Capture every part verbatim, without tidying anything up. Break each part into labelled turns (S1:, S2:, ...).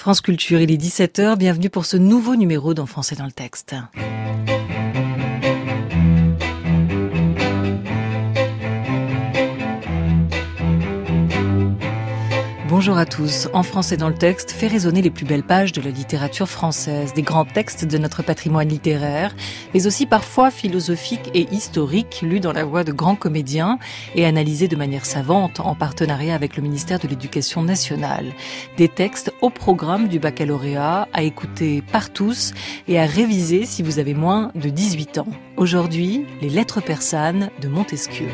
S1: France Culture, il est dix-sept heures, bienvenue pour ce nouveau numéro d'En français dans le texte. Bonjour à tous. En français dans le texte fait résonner les plus belles pages de la littérature française, des grands textes de notre patrimoine littéraire, mais aussi parfois philosophiques et historiques, lus dans la voix de grands comédiens et analysés de manière savante en partenariat avec le ministère de l'Éducation nationale. Des textes au programme du baccalauréat, à écouter par tous et à réviser si vous avez moins de dix-huit ans. Aujourd'hui, les lettres persanes de Montesquieu.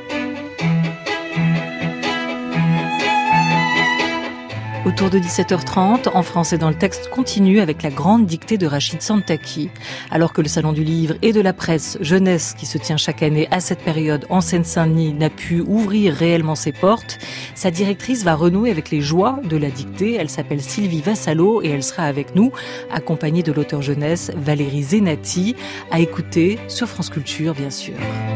S1: Autour de dix-sept heures trente, En français dans le texte continue avec la grande dictée de Rachid Santaki. Alors que le Salon du Livre et de la Presse Jeunesse, qui se tient chaque année à cette période en Seine-Saint-Denis, n'a pu ouvrir réellement ses portes, sa directrice va renouer avec les joies de la dictée. Elle s'appelle Sylvie Vassallo et elle sera avec nous, accompagnée de l'auteur jeunesse Valérie Zenati, à écouter sur France Culture, bien sûr.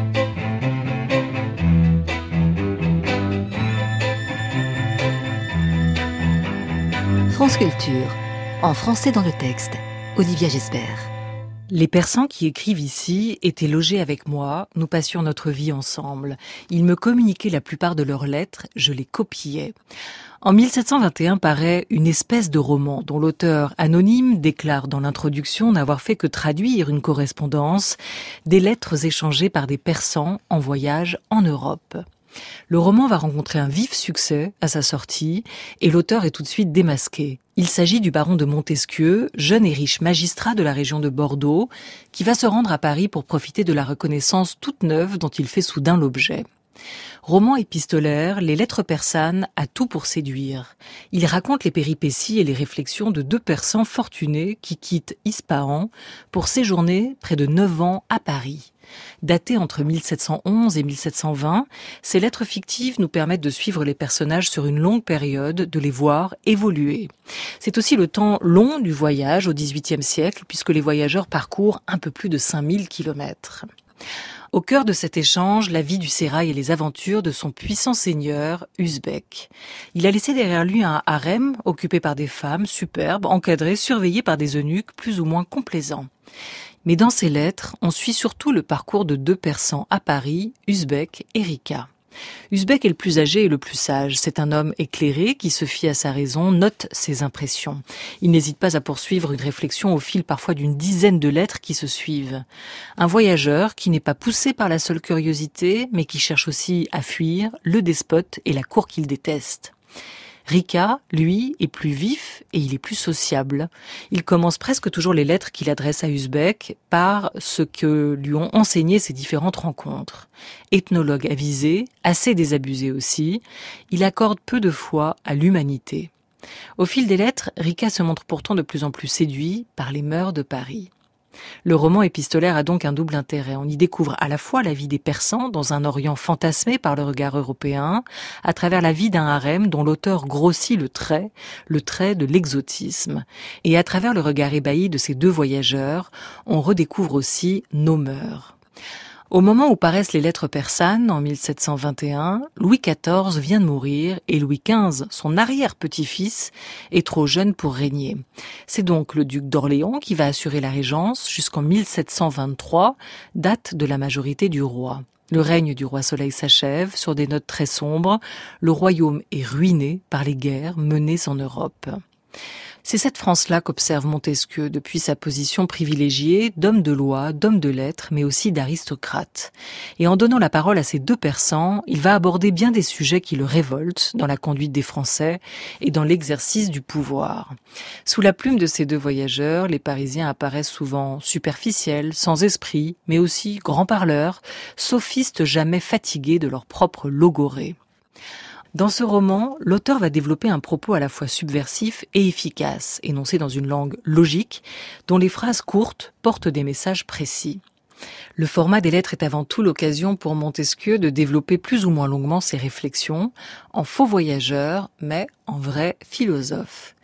S2: France Culture, en français dans le texte, Olivia Gesbert.
S1: Les Persans qui écrivent ici étaient logés avec moi, nous passions notre vie ensemble. Ils me communiquaient la plupart de leurs lettres, je les copiais. En mille sept cent vingt et un paraît une espèce de roman dont l'auteur anonyme déclare dans l'introduction n'avoir fait que traduire une correspondance des lettres échangées par des Persans en voyage en Europe. Le roman va rencontrer un vif succès à sa sortie et l'auteur est tout de suite démasqué. Il s'agit du baron de Montesquieu, jeune et riche magistrat de la région de Bordeaux, qui va se rendre à Paris pour profiter de la reconnaissance toute neuve dont il fait soudain l'objet. Roman épistolaire, les lettres persanes a tout pour séduire. Il raconte les péripéties et les réflexions de deux Persans fortunés qui quittent Ispahan pour séjourner près de neuf ans à Paris. Datées entre mille sept cent onze et mille sept cent vingt, ces lettres fictives nous permettent de suivre les personnages sur une longue période, de les voir évoluer. C'est aussi le temps long du voyage au dix-huitième siècle, puisque les voyageurs parcourent un peu plus de cinq mille kilomètres. Au cœur de cet échange, la vie du sérail et les aventures de son puissant seigneur, Usbek. Il a laissé derrière lui un harem occupé par des femmes superbes, encadrées, surveillées par des eunuques plus ou moins complaisants. Mais dans ces lettres, on suit surtout le parcours de deux Persans à Paris, Usbek et Rika. Usbek est le plus âgé et le plus sage. C'est un homme éclairé qui se fie à sa raison, note ses impressions. Il n'hésite pas à poursuivre une réflexion au fil parfois d'une dizaine de lettres qui se suivent. Un voyageur qui n'est pas poussé par la seule curiosité, mais qui cherche aussi à fuir le despote et la cour qu'il déteste. Rika, lui, est plus vif et il est plus sociable. Il commence presque toujours les lettres qu'il adresse à Usbek par ce que lui ont enseigné ses différentes rencontres. Ethnologue avisé, assez désabusé aussi, il accorde peu de foi à l'humanité. Au fil des lettres, Rika se montre pourtant de plus en plus séduit par les mœurs de Paris. Le roman épistolaire a donc un double intérêt. On y découvre à la fois la vie des Persans dans un Orient fantasmé par le regard européen, à travers la vie d'un harem dont l'auteur grossit le trait, le trait de l'exotisme. Et à travers le regard ébahi de ces deux voyageurs, on redécouvre aussi nos mœurs. Au moment où paraissent les lettres persanes, en mille sept cent vingt et un, Louis quatorze vient de mourir et Louis quinze, son arrière-petit-fils, est trop jeune pour régner. C'est donc le duc d'Orléans qui va assurer la régence jusqu'en mille sept cent vingt-trois, date de la majorité du roi. Le règne du roi Soleil s'achève sur des notes très sombres. Le royaume est ruiné par les guerres menées en Europe. C'est cette France-là qu'observe Montesquieu depuis sa position privilégiée d'homme de loi, d'homme de lettres, mais aussi d'aristocrate. Et en donnant la parole à ces deux Persans, il va aborder bien des sujets qui le révoltent dans la conduite des Français et dans l'exercice du pouvoir. Sous la plume de ces deux voyageurs, les Parisiens apparaissent souvent superficiels, sans esprit, mais aussi grands parleurs, sophistes jamais fatigués de leur propre logorée. Dans ce roman, l'auteur va développer un propos à la fois subversif et efficace, énoncé dans une langue logique, dont les phrases courtes portent des messages précis. Le format des lettres est avant tout l'occasion pour Montesquieu de développer plus ou moins longuement ses réflexions, en faux voyageur, mais en vrai philosophe.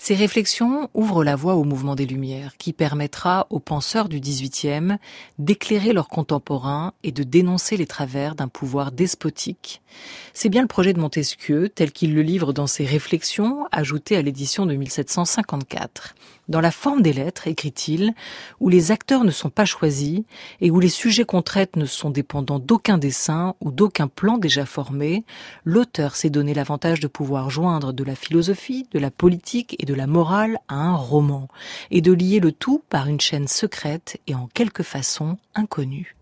S1: Ces réflexions ouvrent la voie au mouvement des Lumières, qui permettra aux penseurs du dix-huitième d'éclairer leurs contemporains et de dénoncer les travers d'un pouvoir despotique. C'est bien le projet de Montesquieu, tel qu'il le livre dans ses Réflexions, ajoutées à l'édition de mille sept cent cinquante-quatre. Dans la forme des lettres, écrit-il, où les acteurs ne sont pas choisis et où les sujets qu'on traite ne sont dépendants d'aucun dessein ou d'aucun plan déjà formé, l'auteur s'est donné l'avantage de pouvoir joindre de la philosophie, de la politique et de la morale à un roman, et de lier le tout par une chaîne secrète et en quelque façon inconnue.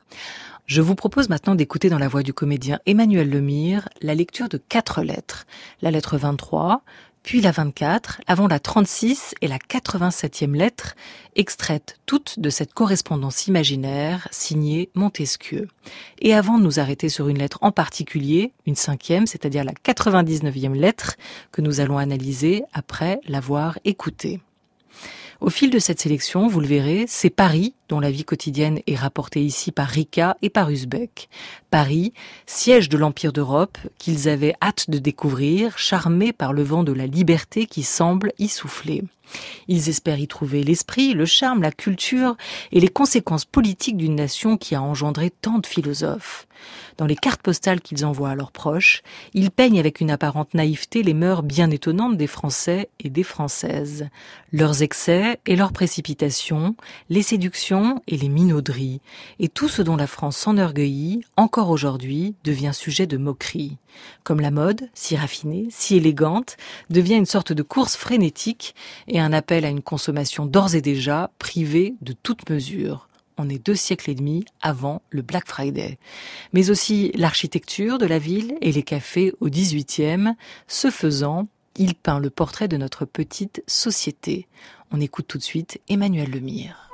S1: Je vous propose maintenant d'écouter dans la voix du comédien Emmanuel Lemire la lecture de quatre lettres. La lettre vingt-trois, puis la vingt-quatre, avant la trente-six et la quatre-vingt-septième lettre, extraites toutes de cette correspondance imaginaire signée Montesquieu. Et avant de nous arrêter sur une lettre en particulier, une cinquième, c'est-à-dire la quatre-vingt-dix-neuvième lettre, que nous allons analyser après l'avoir écoutée. Au fil de cette sélection, vous le verrez, c'est Paris, dont la vie quotidienne est rapportée ici par Rica et par Usbek. Paris, siège de l'Empire d'Europe, qu'ils avaient hâte de découvrir, charmés par le vent de la liberté qui semble y souffler. Ils espèrent y trouver l'esprit, le charme, la culture et les conséquences politiques d'une nation qui a engendré tant de philosophes. Dans les cartes postales qu'ils envoient à leurs proches, ils peignent avec une apparente naïveté les mœurs bien étonnantes des Français et des Françaises. Leurs excès et leurs précipitations, les séductions et les minauderies, et tout ce dont la France s'enorgueillit, encore aujourd'hui, devient sujet de moquerie. Comme la mode, si raffinée, si élégante, devient une sorte de course frénétique et un appel à une consommation d'ores et déjà privée de toute mesure. On est deux siècles et demi avant le Black Friday. Mais aussi l'architecture de la ville et les cafés au dix-huitième. Ce faisant, il peint le portrait de notre petite société. On écoute tout de suite Emmanuel Lemire.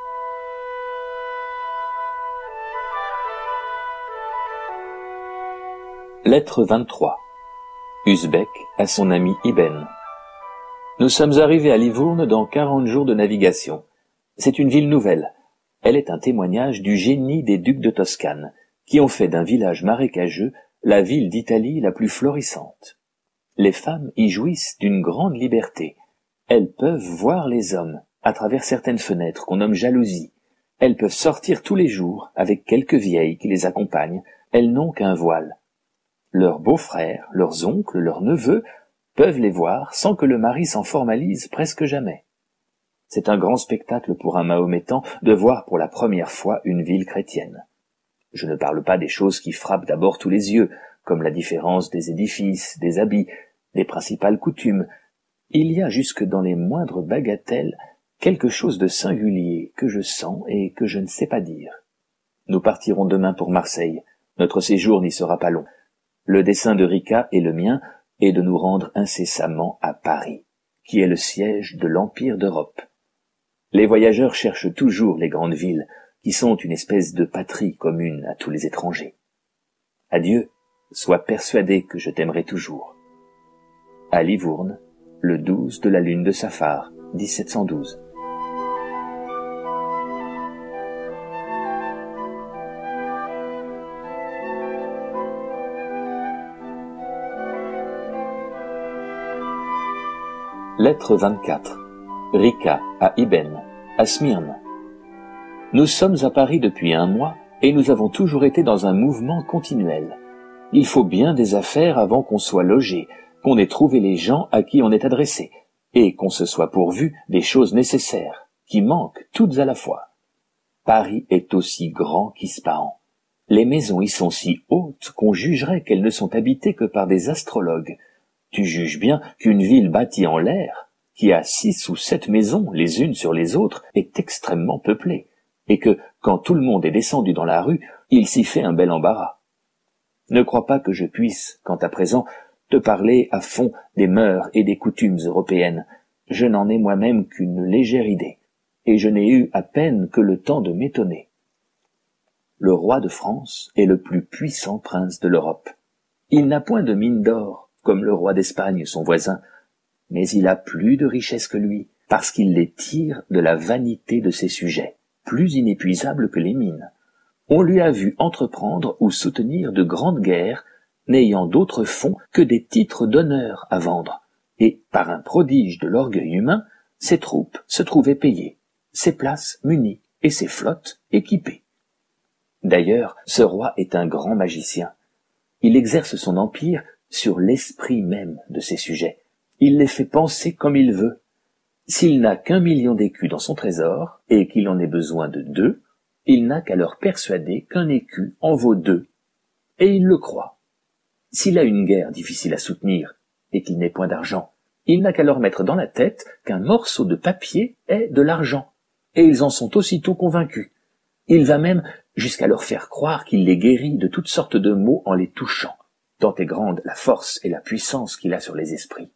S3: Lettre vingt-trois. Usbek à son ami Ibn. Nous sommes arrivés à Livourne dans quarante jours de navigation. C'est une ville nouvelle. Elle est un témoignage du génie des ducs de Toscane, qui ont fait d'un village marécageux la ville d'Italie la plus florissante. Les femmes y jouissent d'une grande liberté. Elles peuvent voir les hommes à travers certaines fenêtres qu'on nomme jalousies. Elles peuvent sortir tous les jours avec quelques vieilles qui les accompagnent. Elles n'ont qu'un voile. Leurs beaux-frères, leurs oncles, leurs neveux peuvent les voir sans que le mari s'en formalise presque jamais. C'est un grand spectacle pour un Mahométan de voir pour la première fois une ville chrétienne. Je ne parle pas des choses qui frappent d'abord tous les yeux, comme la différence des édifices, des habits, des principales coutumes. Il y a jusque dans les moindres bagatelles quelque chose de singulier que je sens et que je ne sais pas dire. Nous partirons demain pour Marseille. Notre séjour n'y sera pas long. Le dessein de Rica et le mien est de nous rendre incessamment à Paris, qui est le siège de l'Empire d'Europe. Les voyageurs cherchent toujours les grandes villes, qui sont une espèce de patrie commune à tous les étrangers. Adieu, sois persuadé que je t'aimerai toujours. À Livourne, le douze de la lune de Saphar, dix-sept cent douze. Lettre vingt-quatre. Rica à Ibn, à Smyrne. Nous sommes à Paris depuis un mois et nous avons toujours été dans un mouvement continuel. Il faut bien des affaires avant qu'on soit logé, qu'on ait trouvé les gens à qui on est adressé, et qu'on se soit pourvu des choses nécessaires, qui manquent toutes à la fois. Paris est aussi grand qu'Ispahan. Les maisons y sont si hautes qu'on jugerait qu'elles ne sont habitées que par des astrologues. Tu juges bien qu'une ville bâtie en l'air, qui a six ou sept maisons les unes sur les autres, est extrêmement peuplée, et que, quand tout le monde est descendu dans la rue, il s'y fait un bel embarras. Ne crois pas que je puisse, quant à présent, te parler à fond des mœurs et des coutumes européennes. Je n'en ai moi-même qu'une légère idée, et je n'ai eu à peine que le temps de m'étonner. Le roi de France est le plus puissant prince de l'Europe. Il n'a point de mine d'or, comme le roi d'Espagne, son voisin, mais il a plus de richesses que lui, parce qu'il les tire de la vanité de ses sujets, plus inépuisable que les mines. On lui a vu entreprendre ou soutenir de grandes guerres, n'ayant d'autre fonds que des titres d'honneur à vendre, et, par un prodige de l'orgueil humain, ses troupes se trouvaient payées, ses places munies et ses flottes équipées. D'ailleurs, ce roi est un grand magicien. Il exerce son empire sur l'esprit même de ses sujets. Il les fait penser comme il veut. S'il n'a qu'un million d'écus dans son trésor, et qu'il en ait besoin de deux, il n'a qu'à leur persuader qu'un écu en vaut deux. Et il le croit. S'il a une guerre difficile à soutenir, et qu'il n'ait point d'argent, il n'a qu'à leur mettre dans la tête qu'un morceau de papier est de l'argent, et ils en sont aussitôt convaincus. Il va même jusqu'à leur faire croire qu'il les guérit de toutes sortes de maux en les touchant, tant est grande la force et la puissance qu'il a sur les esprits.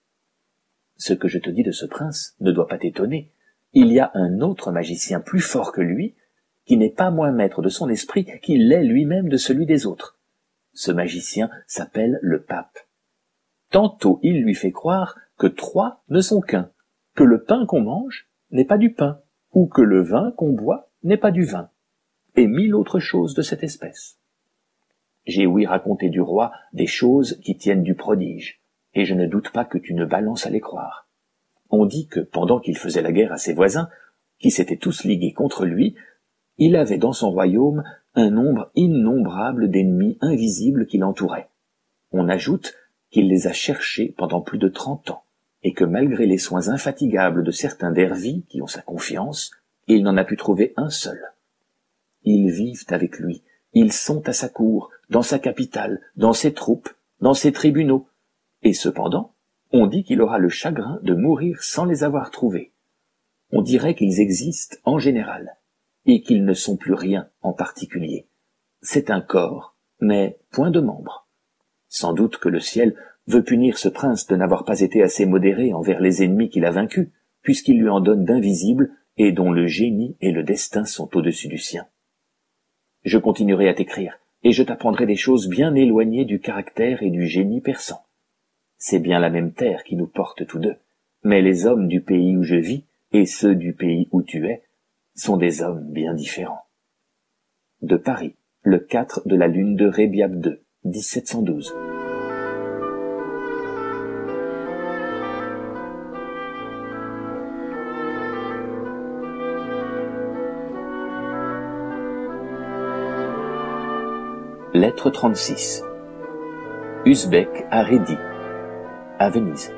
S3: Ce que je te dis de ce prince ne doit pas t'étonner. Il y a un autre magicien plus fort que lui, qui n'est pas moins maître de son esprit qu'il l'est lui-même de celui des autres. Ce magicien s'appelle le pape. Tantôt il lui fait croire que trois ne sont qu'un, que le pain qu'on mange n'est pas du pain, ou que le vin qu'on boit n'est pas du vin, et mille autres choses de cette espèce. J'ai ouï raconter du roi des choses qui tiennent du prodige, et je ne doute pas que tu ne balances à les croire. On dit que pendant qu'il faisait la guerre à ses voisins, qui s'étaient tous ligués contre lui, il avait dans son royaume un nombre innombrable d'ennemis invisibles qui l'entouraient. On ajoute qu'il les a cherchés pendant plus de trente ans, et que malgré les soins infatigables de certains dervis qui ont sa confiance, il n'en a pu trouver un seul. Ils vivent avec lui, ils sont à sa cour, dans sa capitale, dans ses troupes, dans ses tribunaux, et cependant, on dit qu'il aura le chagrin de mourir sans les avoir trouvés. On dirait qu'ils existent en général, et qu'ils ne sont plus rien en particulier. C'est un corps, mais point de membres. Sans doute que le ciel veut punir ce prince de n'avoir pas été assez modéré envers les ennemis qu'il a vaincus, puisqu'il lui en donne d'invisibles et dont le génie et le destin sont au-dessus du sien. Je continuerai à t'écrire, et je t'apprendrai des choses bien éloignées du caractère et du génie persan. C'est bien la même terre qui nous porte tous deux, mais les hommes du pays où je vis et ceux du pays où tu es sont des hommes bien différents. De Paris, le quatre de la lune de Rébiab deux, dix-sept cent douze. Lettre trente-six. Usbek à Rédi, à Venise.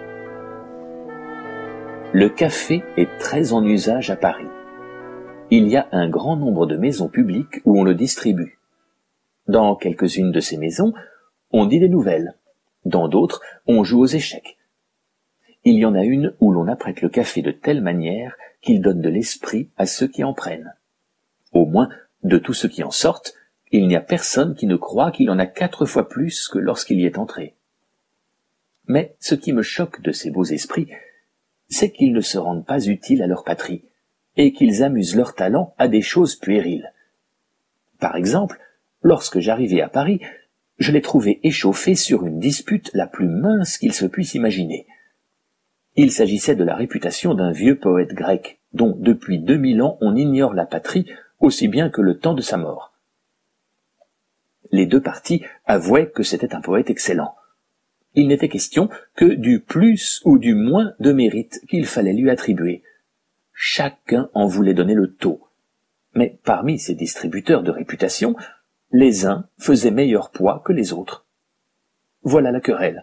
S3: Le café est très en usage à Paris. Il y a un grand nombre de maisons publiques où on le distribue. Dans quelques-unes de ces maisons, on dit des nouvelles. Dans d'autres, on joue aux échecs. Il y en a une où l'on apprête le café de telle manière qu'il donne de l'esprit à ceux qui en prennent. Au moins, de tous ceux qui en sortent, il n'y a personne qui ne croit qu'il en a quatre fois plus que lorsqu'il y est entré. Mais ce qui me choque de ces beaux esprits, c'est qu'ils ne se rendent pas utiles à leur patrie, et qu'ils amusent leur talent à des choses puériles. Par exemple, lorsque j'arrivai à Paris, je les trouvai échauffés sur une dispute la plus mince qu'il se puisse imaginer. Il s'agissait de la réputation d'un vieux poète grec, dont depuis deux mille ans on ignore la patrie aussi bien que le temps de sa mort. Les deux parties avouaient que c'était un poète excellent. Il n'était question que du plus ou du moins de mérite qu'il fallait lui attribuer. Chacun en voulait donner le taux. Mais parmi ces distributeurs de réputation, les uns faisaient meilleur poids que les autres. Voilà la querelle.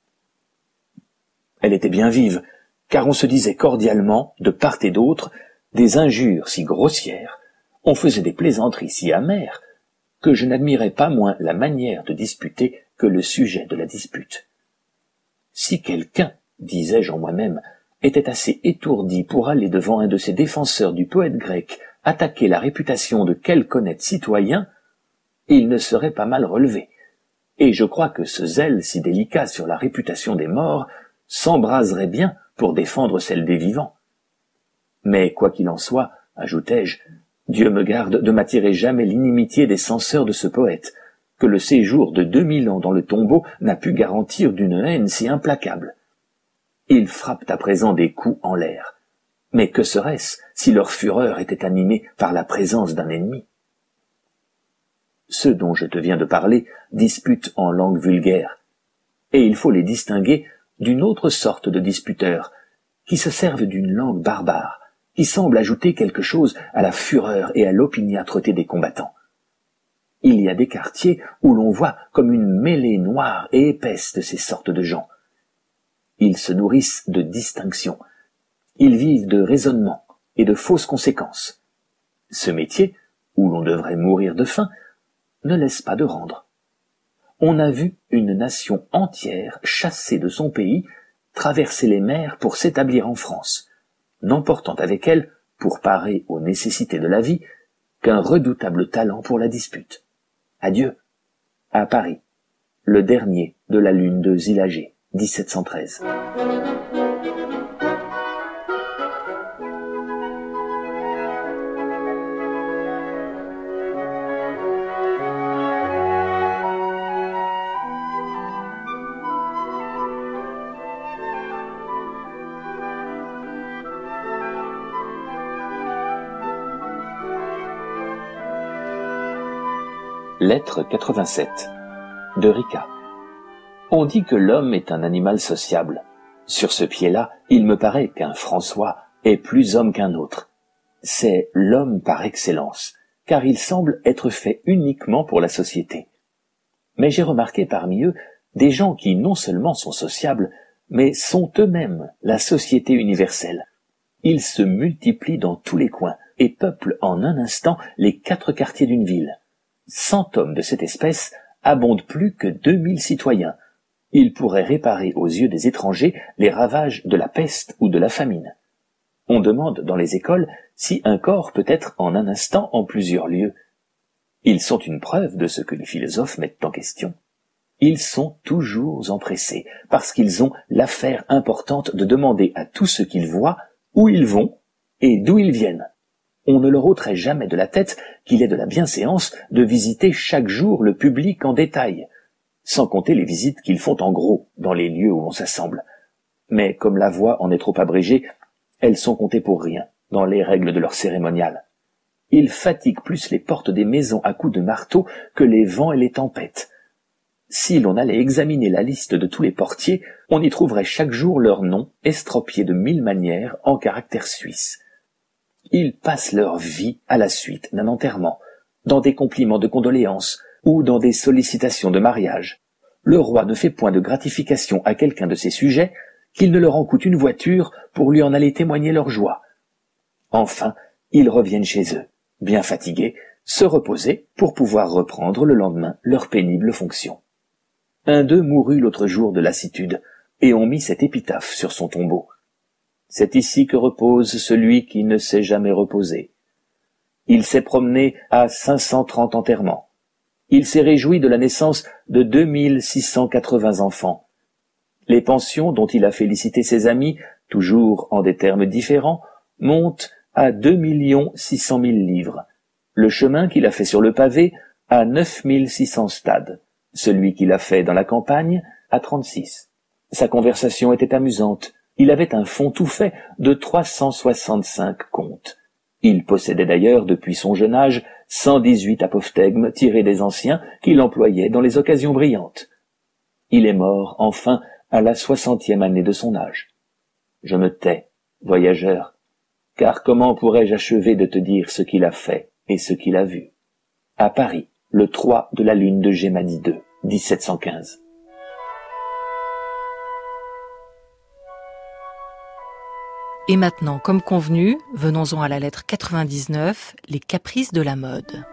S3: Elle était bien vive, car on se disait cordialement, de part et d'autre, des injures si grossières, on faisait des plaisanteries si amères, que je n'admirais pas moins la manière de disputer que le sujet de la dispute. Si quelqu'un, disais-je en moi-même, était assez étourdi pour aller devant un de ces défenseurs du poète grec attaquer la réputation de quelque honnête citoyen, il ne serait pas mal relevé, et je crois que ce zèle si délicat sur la réputation des morts s'embraserait bien pour défendre celle des vivants. Mais quoi qu'il en soit, ajoutai-je, Dieu me garde de m'attirer jamais l'inimitié des censeurs de ce poète, que le séjour de deux mille ans dans le tombeau n'a pu garantir d'une haine si implacable. Ils frappent à présent des coups en l'air. Mais que serait-ce si leur fureur était animée par la présence d'un ennemi? Ceux dont je te viens de parler disputent en langue vulgaire, et il faut les distinguer d'une autre sorte de disputeurs, qui se servent d'une langue barbare, qui semble ajouter quelque chose à la fureur et à l'opiniâtreté des combattants. Il y a des quartiers où l'on voit comme une mêlée noire et épaisse de ces sortes de gens. Ils se nourrissent de distinctions. Ils vivent de raisonnements et de fausses conséquences. Ce métier, où l'on devrait mourir de faim, ne laisse pas de rendre. On a vu une nation entière chassée de son pays, traverser les mers pour s'établir en France, n'emportant avec elle, pour parer aux nécessités de la vie, qu'un redoutable talent pour la dispute. Adieu, à Paris, le dernier de la lune de Zilagé, dix-sept cent treize. Lettre quatre-vingt-sept de Rika. On dit que l'homme est un animal sociable. Sur ce pied-là, il me paraît qu'un François est plus homme qu'un autre. C'est l'homme par excellence, car il semble être fait uniquement pour la société. Mais j'ai remarqué parmi eux des gens qui non seulement sont sociables, mais sont eux-mêmes la société universelle. Ils se multiplient dans tous les coins et peuplent en un instant les quatre quartiers d'une ville. Cent hommes de cette espèce abondent plus que deux mille citoyens. Ils pourraient réparer aux yeux des étrangers les ravages de la peste ou de la famine. On demande dans les écoles si un corps peut être en un instant en plusieurs lieux. Ils sont une preuve de ce que les philosophes mettent en question. Ils sont toujours empressés, parce qu'ils ont l'affaire importante de demander à tous ceux qu'ils voient où ils vont et d'où ils viennent. On ne leur ôterait jamais de la tête qu'il est de la bienséance de visiter chaque jour le public en détail, sans compter les visites qu'ils font en gros dans les lieux où l'on s'assemble. Mais comme la voie en est trop abrégée, elles sont comptées pour rien dans les règles de leur cérémonial. Ils fatiguent plus les portes des maisons à coups de marteau que les vents et les tempêtes. Si l'on allait examiner la liste de tous les portiers, on y trouverait chaque jour leur nom estropié de mille manières en caractères suisses. Ils passent leur vie à la suite d'un enterrement, dans des compliments de condoléances ou dans des sollicitations de mariage. Le roi ne fait point de gratification à quelqu'un de ses sujets qu'il ne leur en coûte une voiture pour lui en aller témoigner leur joie. Enfin, ils reviennent chez eux, bien fatigués, se reposer pour pouvoir reprendre le lendemain leurs pénibles fonctions. Un d'eux mourut l'autre jour de lassitude, et on mit cette épitaphe sur son tombeau. C'est ici que repose celui qui ne s'est jamais reposé. Il s'est promené à cinq cent trente enterrements. Il s'est réjoui de la naissance de deux mille six cent quatre-vingts enfants. Les pensions dont il a félicité ses amis, toujours en des termes différents, montent à deux millions six cent mille livres. Le chemin qu'il a fait sur le pavé à neuf mille six cents stades. Celui qu'il a fait dans la campagne à trente-six. Sa conversation était amusante. Il avait un fonds tout fait de trois cent soixante-cinq contes. Il possédait d'ailleurs, depuis son jeune âge, cent dix-huit apophthegmes tirés des anciens qu'il employait dans les occasions brillantes. Il est mort, enfin, à la soixantième année de son âge. Je me tais, voyageur, car comment pourrais-je achever de te dire ce qu'il a fait et ce qu'il a vu? À Paris, le trois de la lune de Gémanie deux, dix-sept cent quinze.
S1: Et maintenant, comme convenu, venons-en à la lettre quatre-vingt-dix-neuf, les caprices de la mode.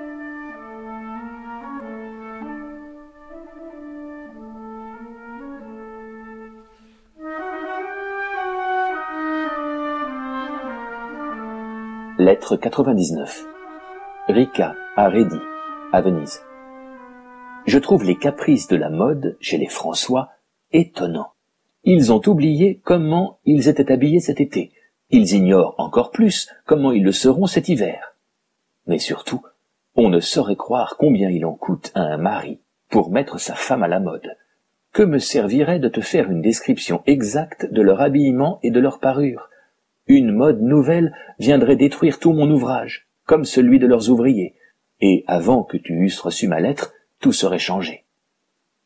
S3: Lettre quatre-vingt-dix-neuf. Rika à Redi, à Venise. Je trouve les caprices de la mode chez les François étonnants. Ils ont oublié comment ils étaient habillés cet été. Ils ignorent encore plus comment ils le seront cet hiver. Mais surtout, on ne saurait croire combien il en coûte à un mari pour mettre sa femme à la mode. Que me servirait de te faire une description exacte de leur habillement et de leur parure? Une mode nouvelle viendrait détruire tout mon ouvrage, comme celui de leurs ouvriers, et avant que tu eusses reçu ma lettre, tout serait changé.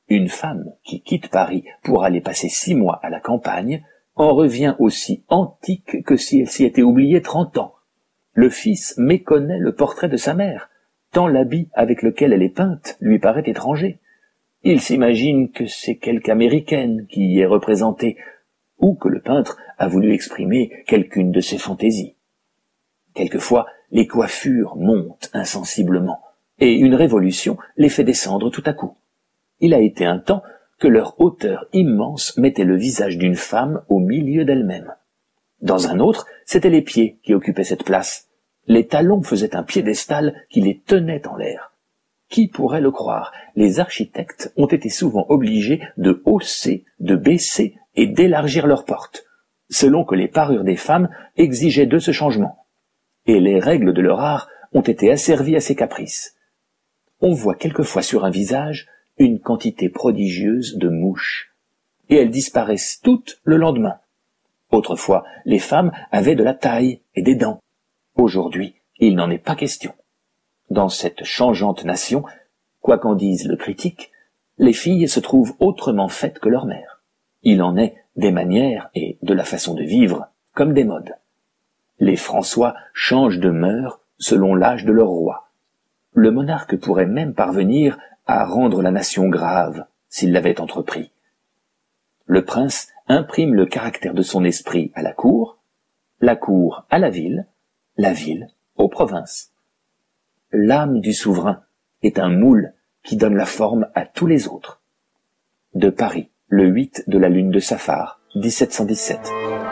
S3: Une femme qui quitte Paris pour aller passer six mois à la campagne en revient aussi antique que si elle s'y était oubliée trente ans. Le fils méconnaît le portrait de sa mère, tant l'habit avec lequel elle est peinte lui paraît étranger. Il s'imagine que c'est quelque américaine qui y est représentée, ou que le peintre a voulu exprimer quelqu'une de ses fantaisies. Quelquefois, les coiffures montent insensiblement, et une révolution les fait descendre tout à coup. Il a été un temps que leur hauteur immense mettait le visage d'une femme au milieu d'elle-même. Dans un autre, c'étaient les pieds qui occupaient cette place. Les talons faisaient un piédestal qui les tenait en l'air. Qui pourrait le croire? Les architectes ont été souvent obligés de hausser, de baisser et d'élargir leurs portes, selon que les parures des femmes exigeaient d'eux ce changement. Et les règles de leur art ont été asservies à ces caprices. On voit quelquefois sur un visage une quantité prodigieuse de mouches, et elles disparaissent toutes le lendemain. Autrefois, les femmes avaient de la taille et des dents. Aujourd'hui, il n'en est pas question. Dans cette changeante nation, quoi qu'en dise le critique, les filles se trouvent autrement faites que leur mère. Il en est des manières et de la façon de vivre, comme des modes. Les François changent de mœurs selon l'âge de leur roi. Le monarque pourrait même parvenir à rendre la nation grave, s'il l'avait entrepris. Le prince imprime le caractère de son esprit à la cour, la cour à la ville, la ville aux provinces. L'âme du souverain est un moule qui donne la forme à tous les autres. De Paris, le huit de la lune de Saphar, dix-sept cent dix-sept.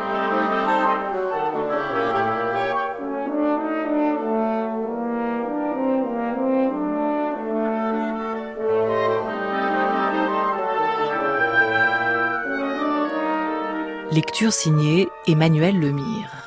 S1: Lecture signée Emmanuel Lemire.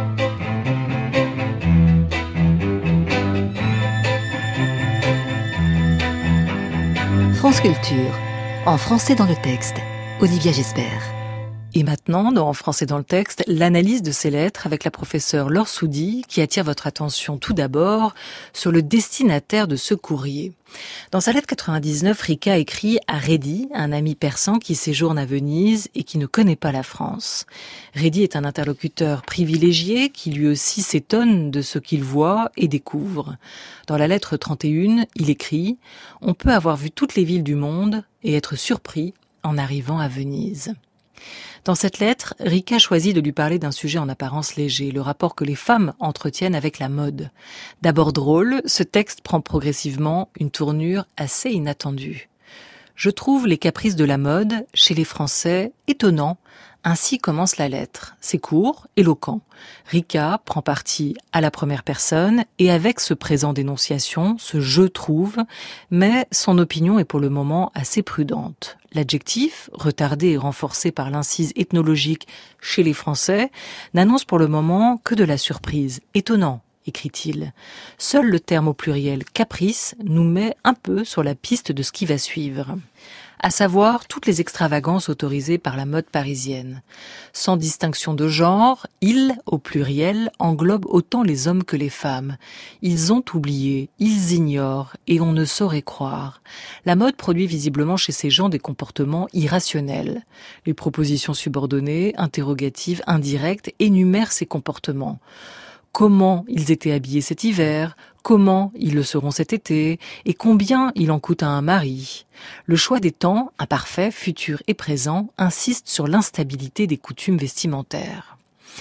S2: France Culture, en français dans le texte, Olivia Gesbert.
S1: Et maintenant, dans En français dans le texte, l'analyse de ces lettres avec la professeure Laure Soudy qui attire votre attention tout d'abord sur le destinataire de ce courrier. Dans sa lettre quatre-vingt-dix-neuf, Rika écrit à Reddy, un ami persan qui séjourne à Venise et qui ne connaît pas la France. Reddy est un interlocuteur privilégié qui lui aussi s'étonne de ce qu'il voit et découvre. Dans la lettre trente et un, il écrit « On peut avoir vu toutes les villes du monde et être surpris en arrivant à Venise ». Dans cette lettre, Rika choisit de lui parler d'un sujet en apparence léger, le rapport que les femmes entretiennent avec la mode. D'abord drôle, ce texte prend progressivement une tournure assez inattendue. Je trouve les caprices de la mode, chez les Français, étonnants. Ainsi commence la lettre. C'est court, éloquent. Rika prend parti à la première personne et avec ce présent d'énonciation, ce « je trouve », mais son opinion est pour le moment assez prudente. L'adjectif, retardé et renforcé par l'incise ethnologique « chez les Français », n'annonce pour le moment que de la surprise. Étonnant, écrit-il. Seul le terme au pluriel « caprice » nous met un peu sur la piste de ce qui va suivre. À savoir toutes les extravagances autorisées par la mode parisienne. Sans distinction de genre, ils, au pluriel, englobent autant les hommes que les femmes. Ils ont oublié, ils ignorent, et on ne saurait croire. La mode produit visiblement chez ces gens des comportements irrationnels. Les propositions subordonnées, interrogatives, indirectes, énumèrent ces comportements. Comment ils étaient habillés cet hiver, comment ils le seront cet été, et combien il en coûte à un mari. Le choix des temps, imparfait, futur et présent, insiste sur l'instabilité des coutumes vestimentaires.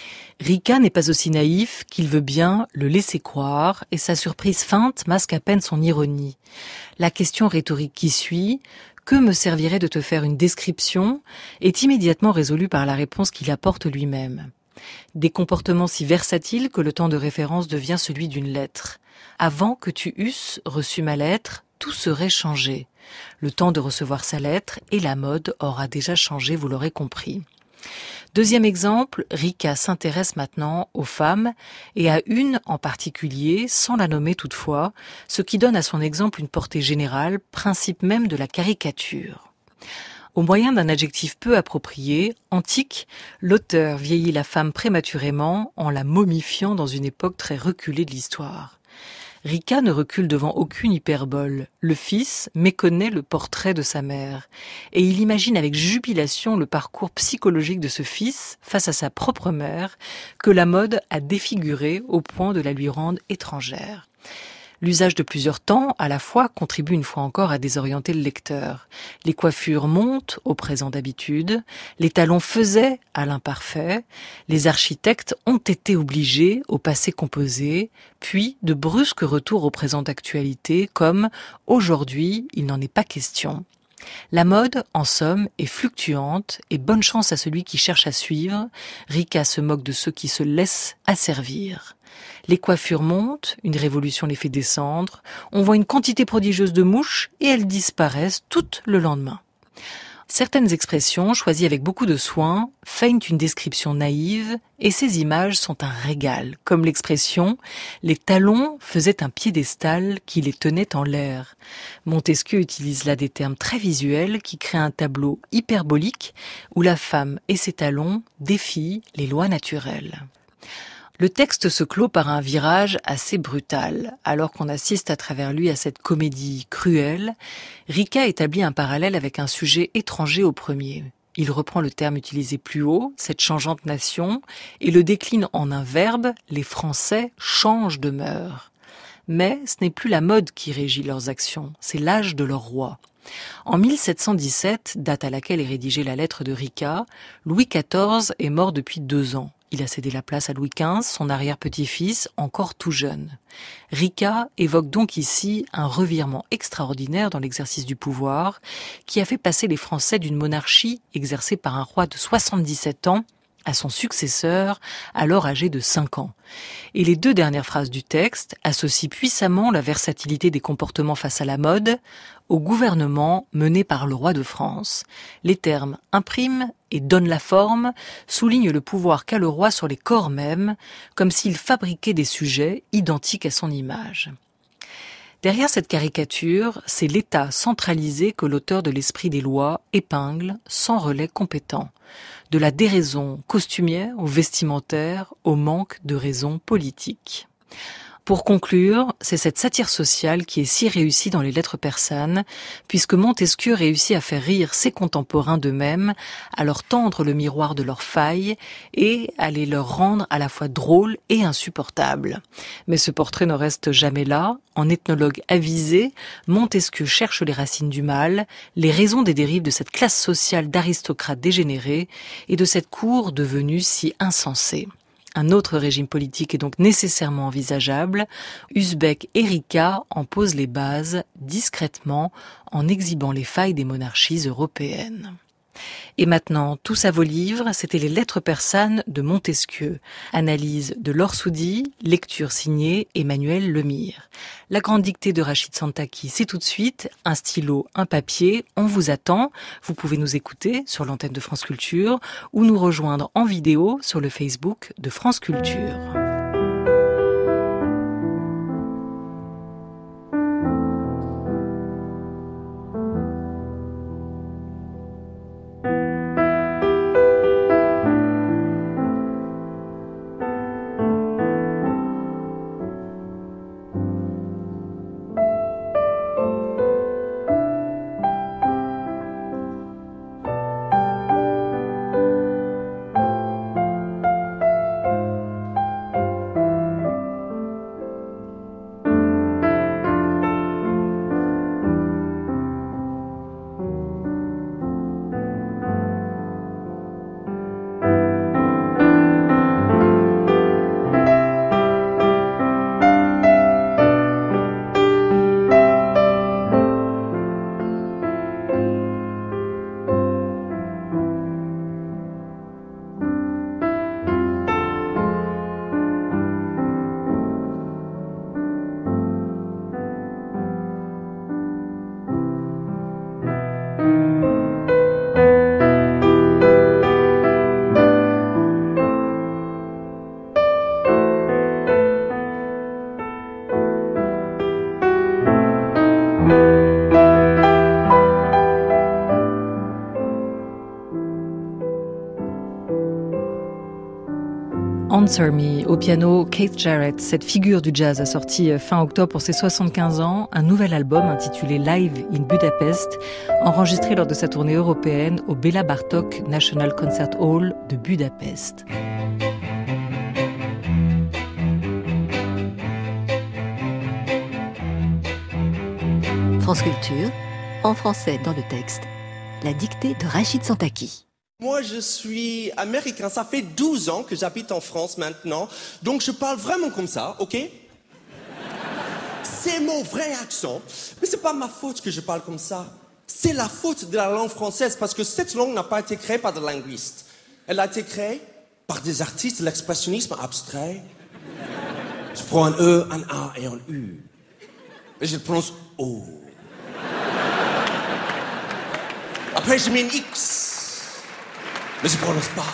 S1: Rika n'est pas aussi naïf qu'il veut bien le laisser croire, et sa surprise feinte masque à peine son ironie. La question rhétorique qui suit, « Que me servirait de te faire une description ?» est immédiatement résolue par la réponse qu'il apporte lui-même. Des comportements si versatiles que le temps de référence devient celui d'une lettre. Avant que tu eusses reçu ma lettre, tout serait changé. Le temps de recevoir sa lettre et la mode aura déjà changé, vous l'aurez compris. Deuxième exemple, Rika s'intéresse maintenant aux femmes et à une en particulier, sans la nommer toutefois, ce qui donne à son exemple une portée générale, principe même de la caricature. Au moyen d'un adjectif peu approprié, antique, l'auteur vieillit la femme prématurément en la momifiant dans une époque très reculée de l'histoire. Rika ne recule devant aucune hyperbole. Le fils méconnaît le portrait de sa mère. Et il imagine avec jubilation le parcours psychologique de ce fils face à sa propre mère, que la mode a défiguré au point de la lui rendre étrangère. L'usage de plusieurs temps, à la fois, contribue une fois encore à désorienter le lecteur. Les coiffures montent au présent d'habitude, les talons faisaient à l'imparfait, les architectes ont été obligés au passé composé, puis de brusques retours au présent d'actualité, comme « aujourd'hui, il n'en est pas question ». La mode, en somme, est fluctuante et bonne chance à celui qui cherche à suivre. Rika se moque de ceux qui se laissent asservir. Les coiffures montent, une révolution les fait descendre, on voit une quantité prodigieuse de mouches et elles disparaissent toutes le lendemain. Certaines expressions, choisies avec beaucoup de soin, feignent une description naïve et ces images sont un régal, comme l'expression « les talons faisaient un piédestal qui les tenait en l'air ». Montesquieu utilise là des termes très visuels qui créent un tableau hyperbolique où la femme et ses talons défient les lois naturelles. Le texte se clôt par un virage assez brutal. Alors qu'on assiste à travers lui à cette comédie cruelle, Rika établit un parallèle avec un sujet étranger au premier. Il reprend le terme utilisé plus haut, cette changeante nation, et le décline en un verbe, les Français changent de mœurs. Mais ce n'est plus la mode qui régit leurs actions, c'est l'âge de leur roi. En mille sept cent dix-sept, date à laquelle est rédigée la lettre de Rika, Louis quatorze est mort depuis deux ans. Il a cédé la place à Louis quinze, son arrière-petit-fils, encore tout jeune. Rika évoque donc ici un revirement extraordinaire dans l'exercice du pouvoir qui a fait passer les Français d'une monarchie exercée par un roi de soixante-dix-sept ans à son successeur, alors âgé de cinq ans. Et les deux dernières phrases du texte associent puissamment la versatilité des comportements face à la mode au gouvernement mené par le roi de France. Les termes impriment et donnent la forme soulignent le pouvoir qu'a le roi sur les corps mêmes, comme s'il fabriquait des sujets identiques à son image. Derrière cette caricature, c'est l'État centralisé que l'auteur de l'Esprit des lois épingle sans relais compétent. De la déraison costumière au vestimentaire, au manque de raison politique. Pour conclure, c'est cette satire sociale qui est si réussie dans les lettres persanes, puisque Montesquieu réussit à faire rire ses contemporains d'eux-mêmes, à leur tendre le miroir de leurs failles et à les leur rendre à la fois drôles et insupportables. Mais ce portrait ne reste jamais là. En ethnologue avisé, Montesquieu cherche les racines du mal, les raisons des dérives de cette classe sociale d'aristocrates dégénérés et de cette cour devenue si insensée. Un autre régime politique est donc nécessairement envisageable. Uzbek et Rika en posent les bases discrètement en exhibant les failles des monarchies européennes. Et maintenant, tous à vos livres, c'était les lettres persanes de Montesquieu. Analyse de Laure Soudy, lecture signée Emmanuel Lemire. La grande dictée de Rachid Santaki, c'est tout de suite. Un stylo, un papier, on vous attend. Vous pouvez nous écouter sur l'antenne de France Culture ou nous rejoindre en vidéo sur le Facebook de France Culture. Answer Me, au piano Keith Jarrett. Cette figure du jazz a sorti fin octobre pour ses soixante-quinze ans un nouvel album intitulé Live in Budapest, enregistré lors de sa tournée européenne au Béla Bartók National Concert Hall de Budapest.
S2: France Culture, en français dans le texte, la dictée de Rachid Santaki.
S4: Moi, je suis américain. Ça fait douze ans que j'habite en France maintenant. Donc, je parle vraiment comme ça, ok? C'est mon vrai accent. Mais c'est pas ma faute que je parle comme ça. C'est la faute de la langue française parce que cette langue n'a pas été créée par des linguistes. Elle a été créée par des artistes de l'expressionnisme abstrait. Je prends un E, un A et un U. Et je le prononce O. Après, je mets un X. Mais je ne prononce pas.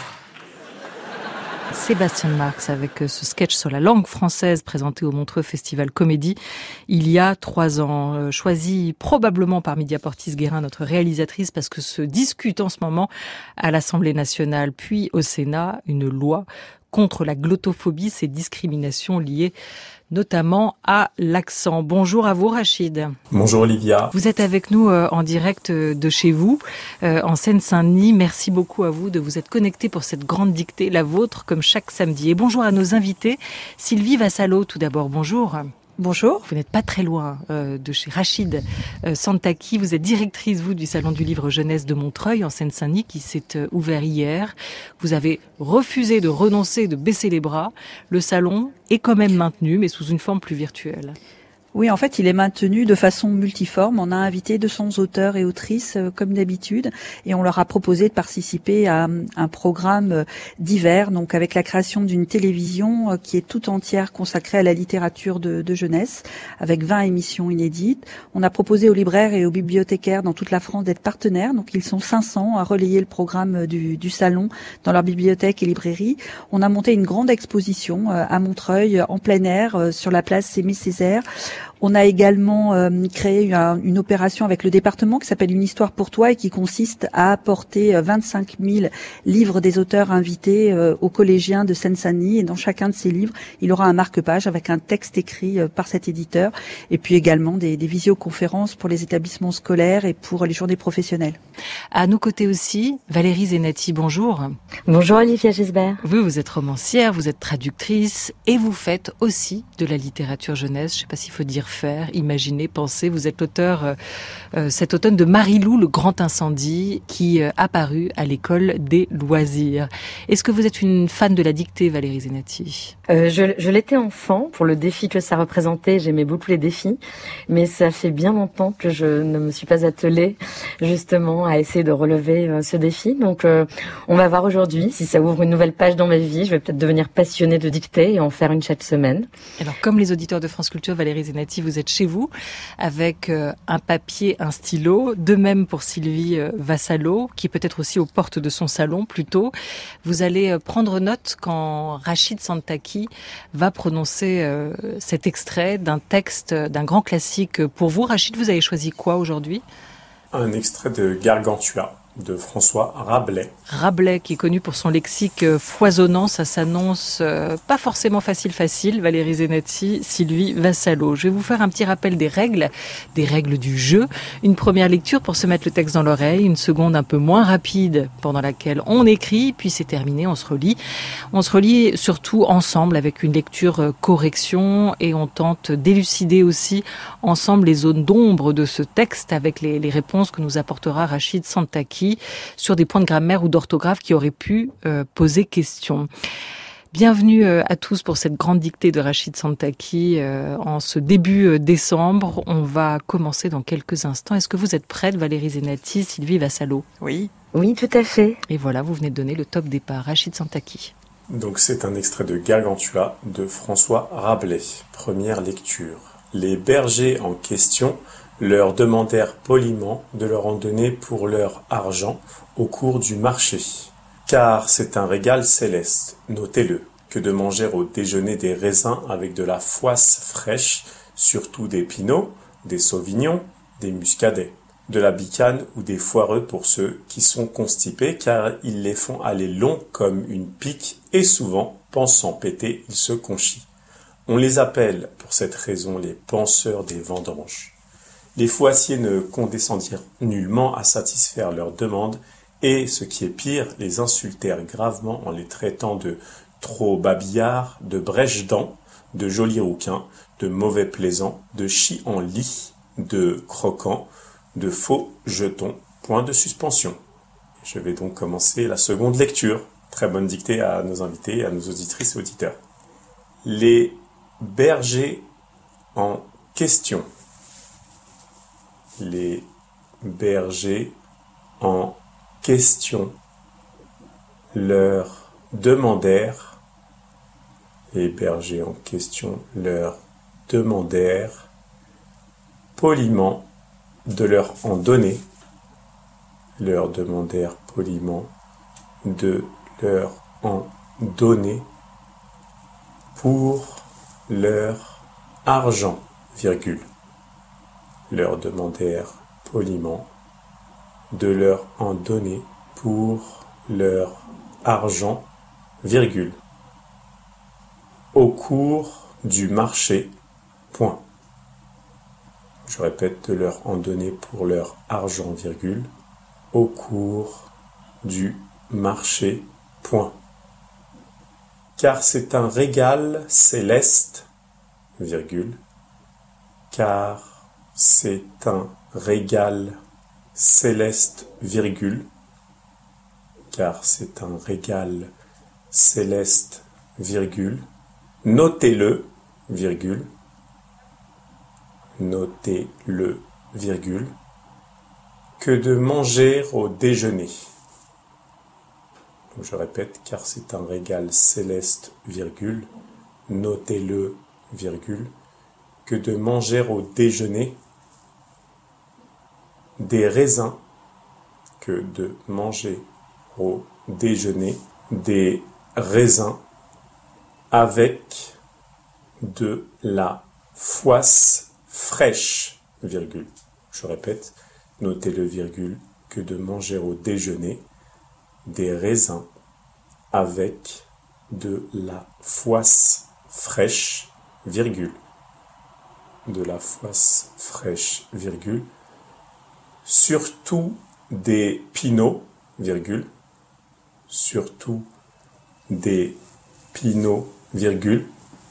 S1: Sébastien Marx avec ce sketch sur la langue française présenté au Montreux Festival Comédie il y a trois ans. Choisi probablement par Mediaportis Guérin, notre réalisatrice, parce que se discute en ce moment à l'Assemblée nationale puis au Sénat une loi contre la glottophobie, ces discriminations liées notamment à l'accent. Bonjour à vous Rachid.
S5: Bonjour Olivia.
S1: Vous êtes avec nous euh, en direct de chez vous, euh, en Seine-Saint-Denis. Merci beaucoup à vous de vous être connecté pour cette grande dictée, la vôtre, comme chaque samedi. Et bonjour à nos invités. Sylvie Vassallo, tout d'abord, bonjour.
S6: Bonjour.
S1: Vous n'êtes pas très loin euh, de chez Rachid euh, Santaki. Vous êtes directrice, vous, du Salon du Livre Jeunesse de Montreuil, en Seine-Saint-Denis, qui s'est euh, ouvert hier. Vous avez refusé de renoncer, de baisser les bras. Le salon est quand même maintenu, mais sous une forme plus virtuelle.
S6: Oui, en fait, il est maintenu de façon multiforme. On a invité deux cents auteurs et autrices, euh, comme d'habitude, et on leur a proposé de participer à um, un programme euh, divers, donc avec la création d'une télévision euh, qui est tout entière consacrée à la littérature de, de jeunesse, avec vingt émissions inédites. On a proposé aux libraires et aux bibliothécaires dans toute la France d'être partenaires, donc ils sont cinq cents à relayer le programme du, du salon dans leurs bibliothèques et librairies. On a monté une grande exposition euh, à Montreuil, en plein air, euh, sur la place Aimé-Césaire. On a également euh, créé une, une opération avec le département qui s'appelle Une histoire pour toi et qui consiste à apporter vingt-cinq mille livres des auteurs invités euh, aux collégiens de Seine-Saint-Denis. Et dans chacun de ces livres, il aura un marque-page avec un texte écrit euh, par cet éditeur. Et puis également des, des visioconférences pour les établissements scolaires et pour les journées professionnelles.
S1: À nos côtés aussi, Valérie Zenati, bonjour.
S7: Bonjour Olivia Gisbert.
S1: Vous, vous êtes romancière, vous êtes traductrice et vous faites aussi de la littérature jeunesse. Je ne sais pas s'il faut dire faire, imaginer, penser. Vous êtes l'auteur euh, cet automne de Marilou, le grand incendie, qui euh, a paru à l'école des loisirs. Est-ce que vous êtes une fan de la dictée, Valérie Zenati ?
S7: euh, Je, je l'étais enfant, pour le défi que ça représentait, j'aimais beaucoup les défis, mais ça fait bien longtemps que je ne me suis pas attelée justement à essayer de relever euh, ce défi. Donc euh, on va voir aujourd'hui si ça ouvre une nouvelle page dans ma vie. Je vais peut-être devenir passionnée de dictée et en faire une chaque semaine.
S1: Alors comme les auditeurs de France Culture, Valérie Zenati, vous êtes chez vous avec euh, un papier, un stylo. De même pour Sylvie euh, Vassallo, qui est peut-être aussi aux portes de son salon plutôt. Vous allez euh, prendre note quand Rachid Santaki va prononcer euh, cet extrait d'un texte, d'un grand classique pour vous. Rachid, vous avez choisi quoi aujourd'hui ?
S5: Un extrait de Gargantua de François Rabelais.
S1: Rabelais, qui est connu pour son lexique foisonnant, ça s'annonce euh, pas forcément facile facile. Valérie Zenati, Sylvie Vassallo. Je vais vous faire un petit rappel des règles, des règles du jeu. Une première lecture pour se mettre le texte dans l'oreille, une seconde un peu moins rapide pendant laquelle on écrit, puis c'est terminé, on se relit. On se relit surtout ensemble avec une lecture correction et on tente d'élucider aussi ensemble les zones d'ombre de ce texte avec les, les réponses que nous apportera Rachid Santaki sur des points de grammaire ou d'orthographe qui auraient pu euh, poser question. Bienvenue euh, à tous pour cette grande dictée de Rachid Santaki euh, en ce début euh, décembre. On va commencer dans quelques instants. Est-ce que vous êtes prête, Valérie Zenati, Sylvie Vassallo ?
S6: Oui.
S7: Oui, tout à fait.
S1: Et voilà, vous venez de donner le top départ. Rachid Santaki.
S5: Donc c'est un extrait de Gargantua de François Rabelais. Première lecture. Les bergers en question leur demandèrent poliment de leur en donner pour leur argent au cours du marché. Car c'est un régal céleste, notez-le, que de manger au déjeuner des raisins avec de la foisse fraîche, surtout des pinots, des sauvignons, des muscadets, de la bicane ou des foireux pour ceux qui sont constipés, car ils les font aller longs comme une pique et souvent pensant péter, ils se conchient. On les appelle, pour cette raison, les penseurs des vendanges. Les Fouassiers ne condescendirent nullement à satisfaire leurs demandes et, ce qui est pire, les insultèrent gravement en les traitant de trop babillards, de brèche-dents, de jolis rouquins, de mauvais plaisants, de chi-en-lit, de croquants, de faux jetons. Point de suspension. Je vais donc commencer la seconde lecture. Très bonne dictée à nos invités, à nos auditrices et auditeurs. Les bergers en question. Les bergers en question leur demandèrent, les bergers en question leur demandèrent poliment de leur en donner, leur demandèrent poliment de leur en donner pour leur argent, virgule. Leur demandèrent poliment de leur en donner pour leur argent, virgule. Au cours du marché, point. Je répète, de leur en donner pour leur argent, virgule. Au cours du marché, point. Car c'est un régal céleste, virgule. Car c'est un régal céleste, virgule. Car c'est un régal céleste, virgule. Notez-le, virgule. Notez-le, virgule. Que de manger au déjeuner. Donc je répète, car c'est un régal céleste, virgule. Notez-le, virgule. Que de manger au déjeuner des raisins, que de manger au déjeuner des raisins avec de la fouasse fraîche, virgule. Je répète, notez le virgule, que de manger au déjeuner des raisins avec de la fouasse fraîche, virgule. De la fouasse fraîche, virgule. Surtout des pinots, virgule. Surtout des pinots, virgule.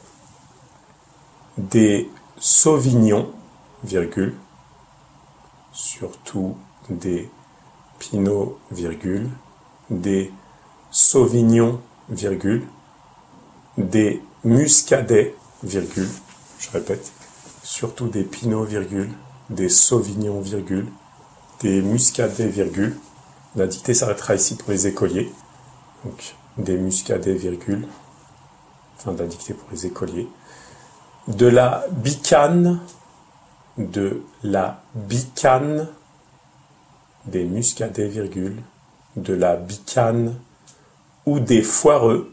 S5: Des sauvignons, virgule. Surtout des pinots, virgule. Des sauvignons, virgule. Des muscadets, virgule. Je répète. Surtout des pinots, virgule. Des sauvignons, virgule. Des muscadets, virgule. La dictée s'arrêtera ici pour les écoliers. Donc, des muscadets, virgule. Fin de la dictée pour les écoliers. De la bicane, de la bicane, des muscadets, virgule. De la bicane ou des foireux,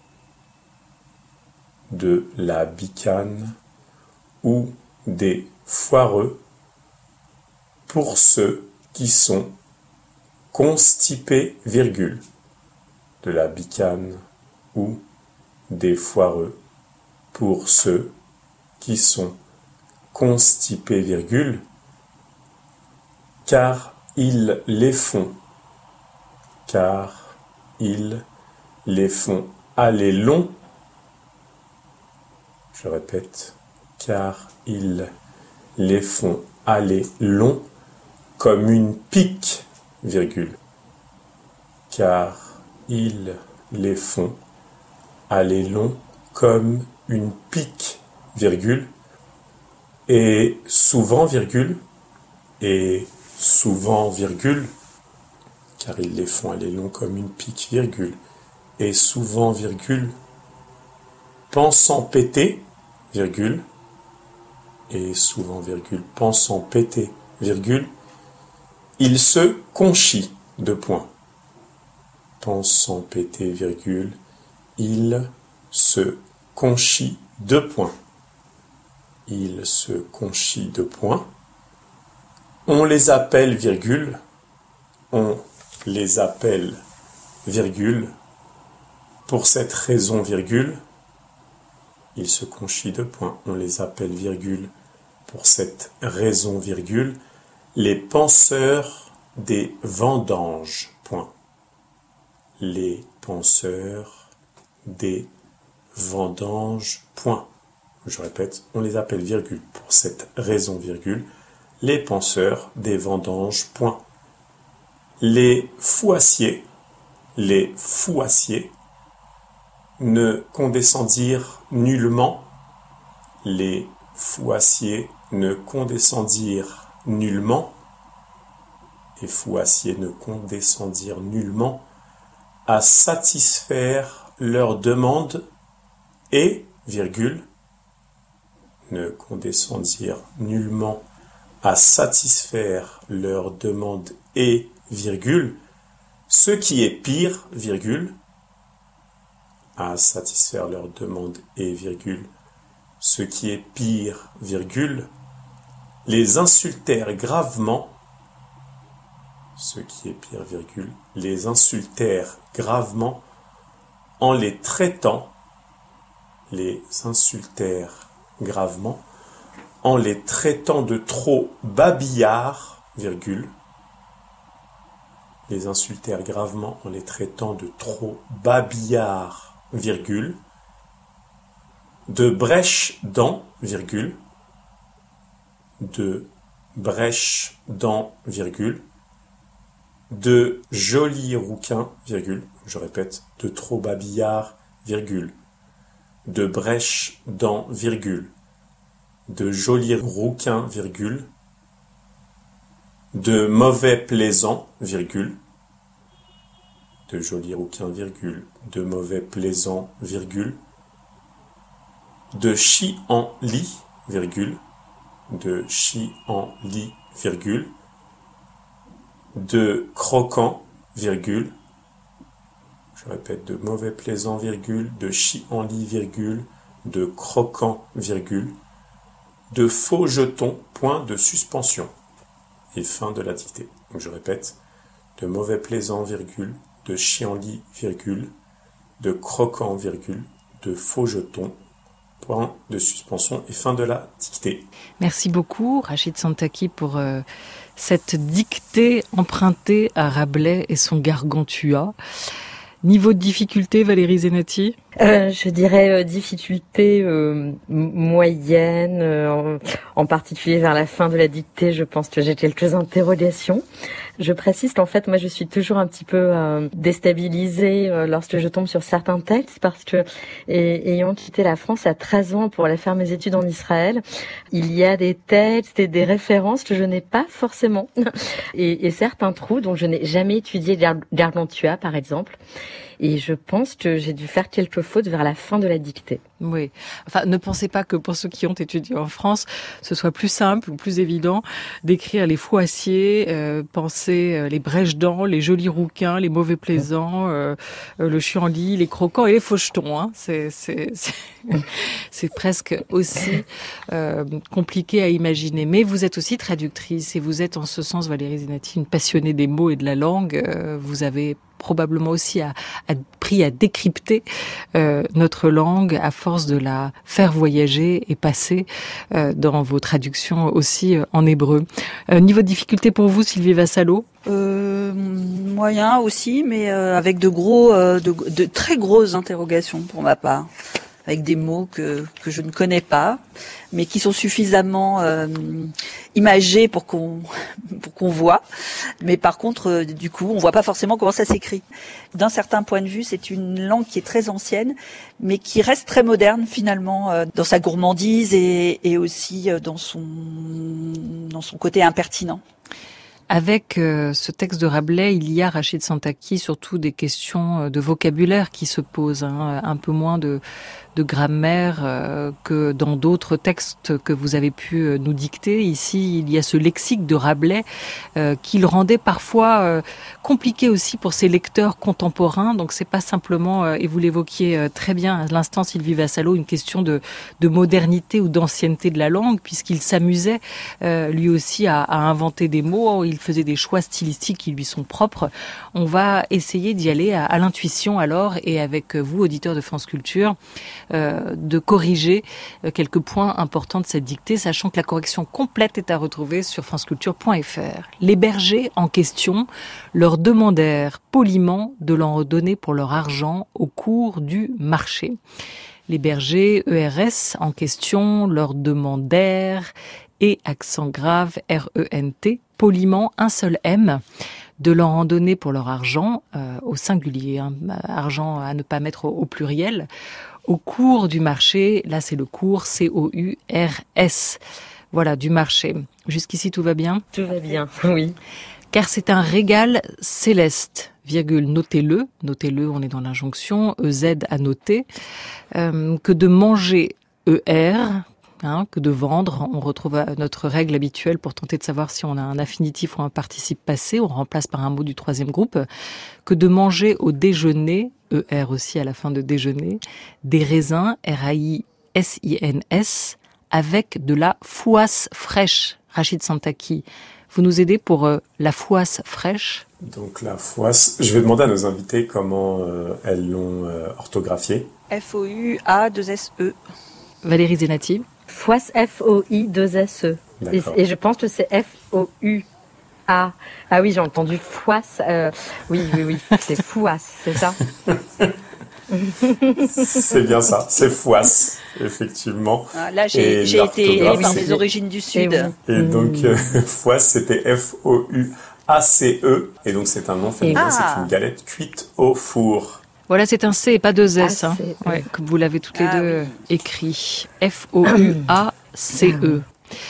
S5: de la bicane ou des foireux, pour ceux qui sont constipés, virgule. De la bicane ou des foireux, pour ceux qui sont constipés, virgule, car ils les font, car ils les font aller long, je répète, car ils les font aller long comme une pique, virgule. Car ils les font aller long comme une pique, virgule. Et souvent, virgule. Et souvent, virgule. Car ils les font aller long comme une pique, virgule. Et souvent, virgule. Pensant péter, virgule. Et souvent, virgule. Pensant péter, virgule. Il se conchit, deux points. Pensant péter, virgule. Il se conchit, deux points. Il se conchit, deux points. On les appelle, virgule. On les appelle, virgule. Pour cette raison, virgule, il se conchit deux points, on les appelle virgule. Pour cette raison, virgule, les penseurs des vendanges, point. Les penseurs des vendanges, point. Je répète, on les appelle virgule. Pour cette raison, virgule, les penseurs des vendanges, point. Les fouassiers, les fouassiers, ne condescendirent nullement, les fouassiers ne condescendirent nullement, les fouassiers ne condescendirent nullement à satisfaire leurs demandes et, virgule, ne condescendirent nullement à satisfaire leurs demandes et, virgule, ce qui est pire, virgule, à satisfaire leurs demandes et, virgule, ce qui est pire, virgule, les insultèrent gravement, ce qui est pire, virgule, les insultèrent gravement en les traitant, les insultèrent gravement en les traitant de trop babillards, virgule, les insultèrent gravement en les traitant de trop babillards, virgule, de brèches-dents, virgule, de brèches-dents, virgule, de jolis rouquins, virgule, je répète, de trop babillards, virgule, de brèches-dents, virgule, de jolis rouquins, virgule, de mauvais plaisants, virgule, de jolis rouquins, virgule, de mauvais plaisants, virgule, de chi-en-lit, virgule, de chi-en-lit, virgule, de croquants, virgule, je répète, de mauvais plaisants, virgule, de chi-en-lit, virgule, de croquants, virgule, de faux jetons, point de suspension, et fin de la dictée. Donc je répète, de mauvais plaisants, virgule, de chi-en-lit, virgule, de croquants, virgule, de faux jetons, point de suspension et fin de la dictée.
S1: Merci beaucoup Rachid Santaki pour euh, cette dictée empruntée à Rabelais et son Gargantua. Niveau de difficulté, Valérie Zenati?
S7: Euh, je dirais euh, difficulté euh, moyenne, euh, en, en particulier vers la fin de la dictée, je pense que j'ai quelques interrogations. Je précise qu'en fait, moi, je suis toujours un petit peu euh, déstabilisée euh, lorsque je tombe sur certains textes parce que, et, ayant quitté la France à treize ans pour aller faire mes études en Israël, il y a des textes et des références que je n'ai pas forcément et, et certains trous dont je n'ai jamais étudié, Gar- Gargantua par exemple. Et je pense que j'ai dû faire quelques fautes vers la fin de la dictée.
S1: Oui. Enfin, ne pensez pas que pour ceux qui ont étudié en France, ce soit plus simple ou plus évident d'écrire les fouassiers, euh, penser euh, les brèches-dents, les jolis rouquins, les mauvais plaisants, euh, euh, le chiant-lit, les croquants et les fauchetons. Hein. C'est, c'est, c'est, c'est presque aussi euh, compliqué à imaginer. Mais vous êtes aussi traductrice et vous êtes en ce sens, Valérie Zenati, une passionnée des mots et de la langue. Euh, vous avez probablement aussi appris à décrypter euh, notre langue à force de la faire voyager et passer euh, dans vos traductions aussi euh, en hébreu. Euh, niveau de difficulté pour vous, Sylvie Vassallo?
S6: Euh, moyen aussi, mais euh, avec de gros, euh, de, de très grosses interrogations pour ma part, avec des mots que que je ne connais pas, mais qui sont suffisamment euh, imagés pour qu'on pour qu'on voit. Mais par contre, euh, du coup, on voit pas forcément comment ça s'écrit. D'un certain point de vue, c'est une langue qui est très ancienne, mais qui reste très moderne finalement euh, dans sa gourmandise et, et aussi euh, dans son dans son côté impertinent.
S1: Avec euh, ce texte de Rabelais, il y a, Rachid Santaki, surtout des questions de vocabulaire qui se posent, hein, un peu moins de, de grammaire euh, que dans d'autres textes que vous avez pu nous dicter. Ici, il y a ce lexique de Rabelais euh, qui le rendait parfois euh, compliqué aussi pour ses lecteurs contemporains. Donc c'est pas simplement, euh, et vous l'évoquiez euh, très bien à l'instant, Sylvie Vassallo, une question de, de modernité ou d'ancienneté de la langue, puisqu'il s'amusait euh, lui aussi à, à inventer des mots, il faisait des choix stylistiques qui lui sont propres. On va essayer d'y aller à, à l'intuition alors, et avec vous, auditeurs de France Culture, euh, de corriger euh, quelques points importants de cette dictée, sachant que la correction complète est à retrouver sur franceculture point f r. Les bergers en question leur demandèrent poliment de leur redonner pour leur argent au cours du marché. Les bergers, E R S, en question leur demandèrent, et accent grave, R E N T, poliment, un seul M, de leur en donner pour leur argent, euh, au singulier, hein, argent à ne pas mettre au, au pluriel, au cours du marché, là c'est le cours, C O U R S, voilà, du marché. Jusqu'ici tout va bien ?
S7: Tout va bien, oui.
S1: Car c'est un régal céleste, virgule, notez-le, notez-le, on est dans l'injonction, E Z à noter, euh, que de manger, E R, Hein, que de vendre. On retrouve notre règle habituelle pour tenter de savoir si on a un affinitif ou un participe passé. On remplace par un mot du troisième groupe. Que de manger au déjeuner, E R aussi à la fin de déjeuner, des raisins, R A I S I N S, avec de la fouasse fraîche. Rachid Santaki, vous nous aidez pour euh, la fouasse fraîche ?
S5: Donc la fouasse, je vais demander à nos invités comment euh, elles l'ont euh, orthographiée.
S6: F O U A deux S E.
S1: Valérie Zenati.
S7: Fouasse, F O I deux S E. Et, et je pense que c'est F O U A. Ah oui, j'ai entendu fouasse. Euh, oui, oui, oui, c'est fouasse, c'est ça.
S5: C'est bien ça, c'est fouasse, effectivement.
S6: Ah, là, j'ai, j'ai été élevée par mes origines du Sud.
S5: Et, oui. et donc, euh, fouasse, c'était F O U A C E. Et donc, c'est un nom féminin, ah. c'est une galette cuite au four.
S1: Voilà, c'est un C et pas deux S, ah, hein, ouais, comme vous l'avez toutes les ah, deux oui. écrit. F O U A C E.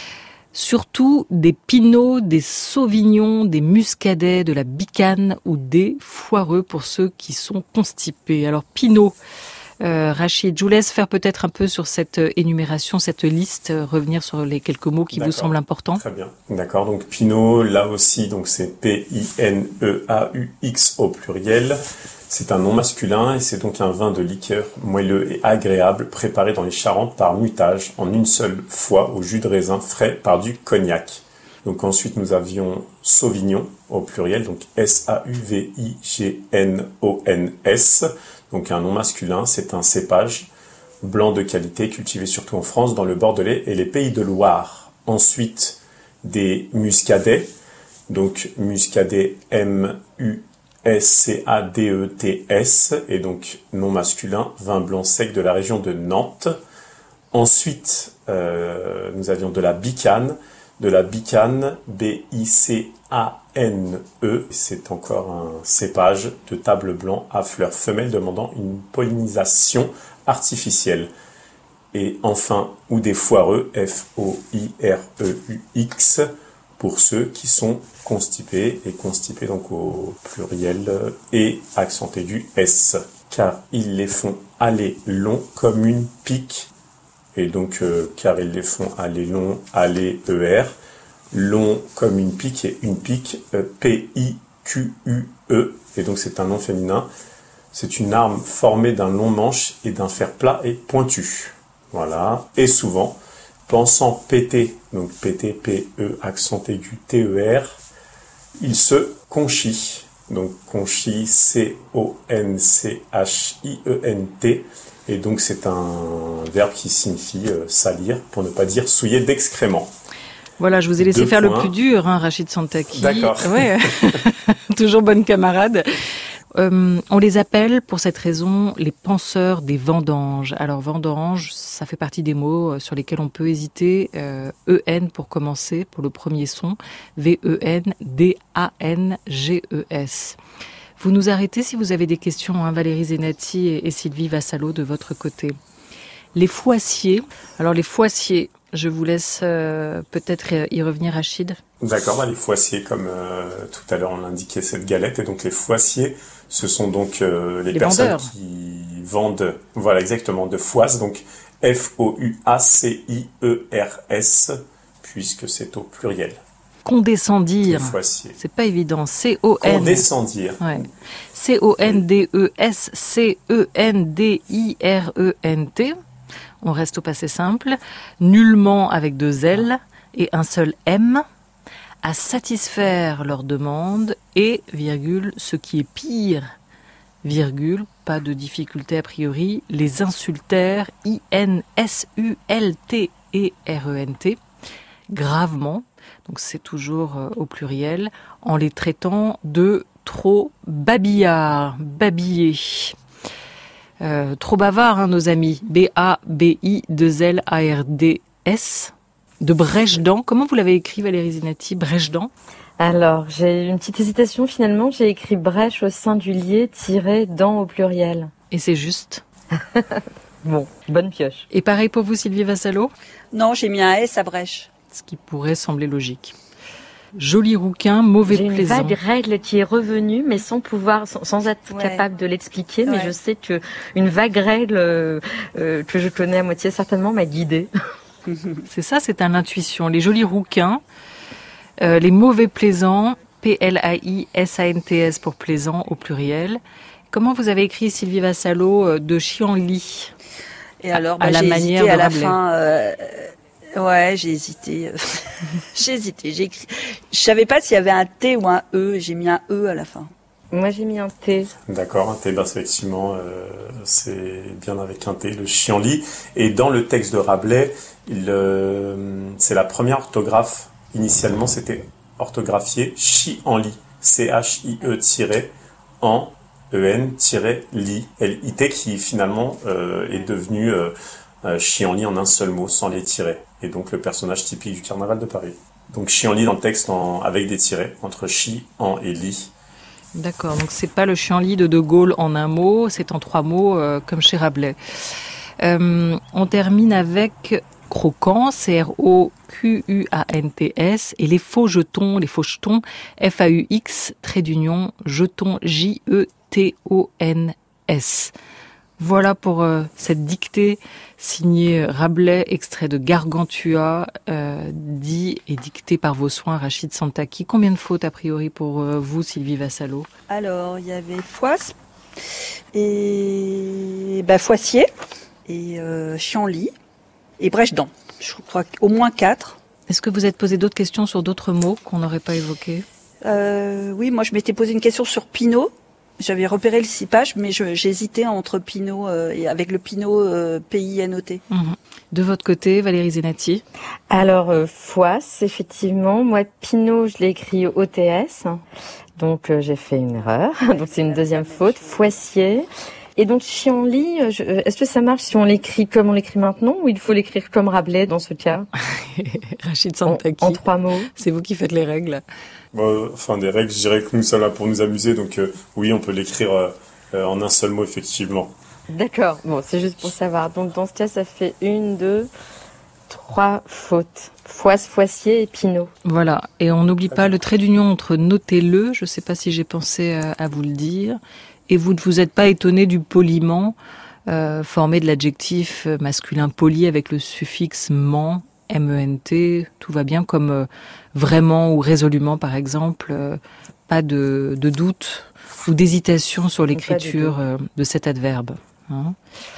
S1: Surtout des pinots, des sauvignons, des muscadets, de la bicane ou des foireux pour ceux qui sont constipés. Alors, pinot, euh, Rachid, je vous laisse faire peut-être un peu sur cette énumération, cette liste, euh, revenir sur les quelques mots qui D'accord. vous semblent importants.
S5: Très bien. D'accord, donc pinot, là aussi, donc c'est P I N E A U X au pluriel. C'est un nom masculin et c'est donc un vin de liqueur moelleux et agréable préparé dans les Charentes par mutage en une seule fois au jus de raisin frais par du cognac. Donc ensuite nous avions Sauvignon au pluriel, donc S A U V I G N O N S, donc un nom masculin, c'est un cépage blanc de qualité cultivé surtout en France dans le Bordelais et les Pays de Loire. Ensuite des muscadets, donc muscadet M U S C A D E T S, et donc nom masculin, vin blanc sec de la région de Nantes. Ensuite, euh, nous avions de la bicane, de la bicane, B I C A N E. C'est encore un cépage de table blanc à fleurs femelles demandant une pollinisation artificielle. Et enfin, ou des foireux, F O I R E U X, pour ceux qui sont constipés, et constipés donc au pluriel, et accent aigu S, car ils les font aller long comme une pique, et donc euh, car ils les font aller long, aller E R, long comme une pique, et une pique, euh, P I Q U E, et donc c'est un nom féminin. C'est une arme formée d'un long manche et d'un fer plat et pointu. Voilà, et souvent, pensant péter, donc P T P E, accent aigu T E R, il se conchit, donc conchit C O N C H I E N T, et donc c'est un verbe qui signifie euh, salir, pour ne pas dire souiller d'excréments.
S1: Voilà, je vous ai laissé
S5: Deux
S1: faire
S5: points.
S1: le plus dur, hein, Rachid Santaki.
S5: D'accord.
S1: Ouais, toujours bonne camarade. Euh, on les appelle, pour cette raison, les penseurs des vendanges. Alors, vendange, ça fait partie des mots sur lesquels on peut hésiter. Euh, E N pour commencer, pour le premier son. V E N D A N G E S. Vous nous arrêtez si vous avez des questions, hein, Valérie Zenati et, et Sylvie Vassallo de votre côté. Les fouassiers. Alors, les fouassiers, Je vous laisse euh, peut-être y revenir, Rachid.
S5: D'accord, bah les foissiers, comme euh, tout à l'heure on l'indiquait, cette galette. Et donc les foissiers, ce sont donc euh, les, les personnes vendeurs. Qui vendent, voilà exactement, de foisse, donc F O U A C I E R S, puisque c'est au pluriel.
S1: Condescendir. C'est pas évident. C O N.
S5: Condescendir.
S1: Ouais. C O N D E S C E N D I R E N T. On reste au passé simple. Nullement avec deux L et un seul M. À satisfaire leurs demandes et, virgule, ce qui est pire, virgule, pas de difficulté a priori, les insultèrent I N S U L T E R E N T, gravement, donc c'est toujours euh, au pluriel, en les traitant de trop babillards, babillés. Euh, trop bavards, hein, nos amis. B A B I deux L A R D S. De brèche-dents. Comment vous l'avez écrit, Valérie Zenati, brèche-dents?
S7: Alors, j'ai une petite hésitation finalement. J'ai écrit brèche au singulier, tiré dents au pluriel.
S1: Et c'est juste.
S7: Bon, bonne pioche.
S1: Et pareil pour vous, Sylvie Vassallo?
S6: Non, j'ai mis un S à brèche.
S1: Ce qui pourrait sembler logique. Joli rouquin, mauvais
S7: J'ai
S1: plaisant.
S7: J'ai une vague règle qui est revenue, mais sans pouvoir, sans, sans être ouais. capable de l'expliquer. Ouais. Mais je sais que une vague règle euh, euh, que je connais à moitié certainement m'a guidée.
S1: C'est ça, c'est un intuition. Les jolis rouquins, euh, les mauvais plaisants, P L A I S A N T S pour plaisant au pluriel. Comment vous avez écrit, Sylvie Vassallo, de Chianli?
S6: Et alors, bah,
S1: à la
S6: j'ai
S1: manière
S6: hésité
S1: de
S6: à
S1: Rabelais.
S6: la fin. Euh, ouais, j'ai hésité. j'ai hésité. J'ai écrit. Je savais pas s'il y avait un T ou un E. J'ai mis un E à la fin.
S7: Moi, j'ai mis un T.
S5: D'accord, un T, ben, effectivement, euh, c'est bien avec un T, le Chianli. Et dans le texte de Rabelais, il, euh, c'est la première orthographe. Initialement, c'était orthographié Chi-en-li. C H I E-en E N-li. L I T qui finalement euh, est devenu euh, euh, Chianli en un seul mot, sans les tirets. Et donc le personnage typique du carnaval de Paris. Donc Chianli dans le texte en, avec des tirets, entre chi, en et li.
S1: D'accord, donc c'est pas le Chianli de De Gaulle en un mot, c'est en trois mots, euh, comme chez Rabelais. Euh, on termine avec croquant, C R O Q U A N T S, et les faux jetons, les faux jetons, F A U X, trait d'union, jeton J E T O N S. Voilà pour euh, cette dictée signée Rabelais, extrait de Gargantua, euh, dit et dicté par vos soins, Rachid Santaki. Combien de fautes a priori pour euh, vous, Sylvie Vassallo?
S6: Alors, il y avait Foisse et bah, Foissier et euh, Chianli et Brèche-dents. Je crois qu'au moins quatre.
S1: Est-ce que vous êtes posé d'autres questions sur d'autres mots qu'on n'aurait pas évoqués?
S6: euh, Oui, moi je m'étais posé une question sur Pinot. J'avais repéré le cipage, mais je, j'hésitais entre Pinot euh, et avec le Pinot euh, P I N O T.
S1: Mmh. De votre côté, Valérie Zenati?
S7: Alors, euh, Foisse, effectivement. Moi, Pinot, je l'ai écrit O T S. Donc, euh, j'ai fait une erreur. Donc, c'est une deuxième faute. Foissier. Et donc, Chianli, je, est-ce que ça marche si on l'écrit comme on l'écrit maintenant ou il faut l'écrire comme Rabelais dans ce cas?
S1: Rachid Santaki.
S7: En, en trois mots.
S1: C'est vous qui faites les règles.
S5: Bon, enfin, des règles, je dirais que nous sommes là pour nous amuser, donc euh, oui, on peut l'écrire euh, en un seul mot, effectivement.
S7: D'accord, bon, c'est juste pour savoir. Donc, dans ce cas, ça fait une, deux, trois fautes. Foisse, Foissier et Pinot.
S1: Voilà, et on n'oublie pas le trait d'union entre notez-le, je ne sais pas si j'ai pensé à, à vous le dire, et vous ne vous êtes pas étonné du poliment euh, formé de l'adjectif masculin poli avec le suffixe ment, M E N T, tout va bien, comme euh, vraiment ou résolument par exemple, euh, pas de, de doute ou d'hésitation sur l'écriture euh, de cet adverbe. Hein.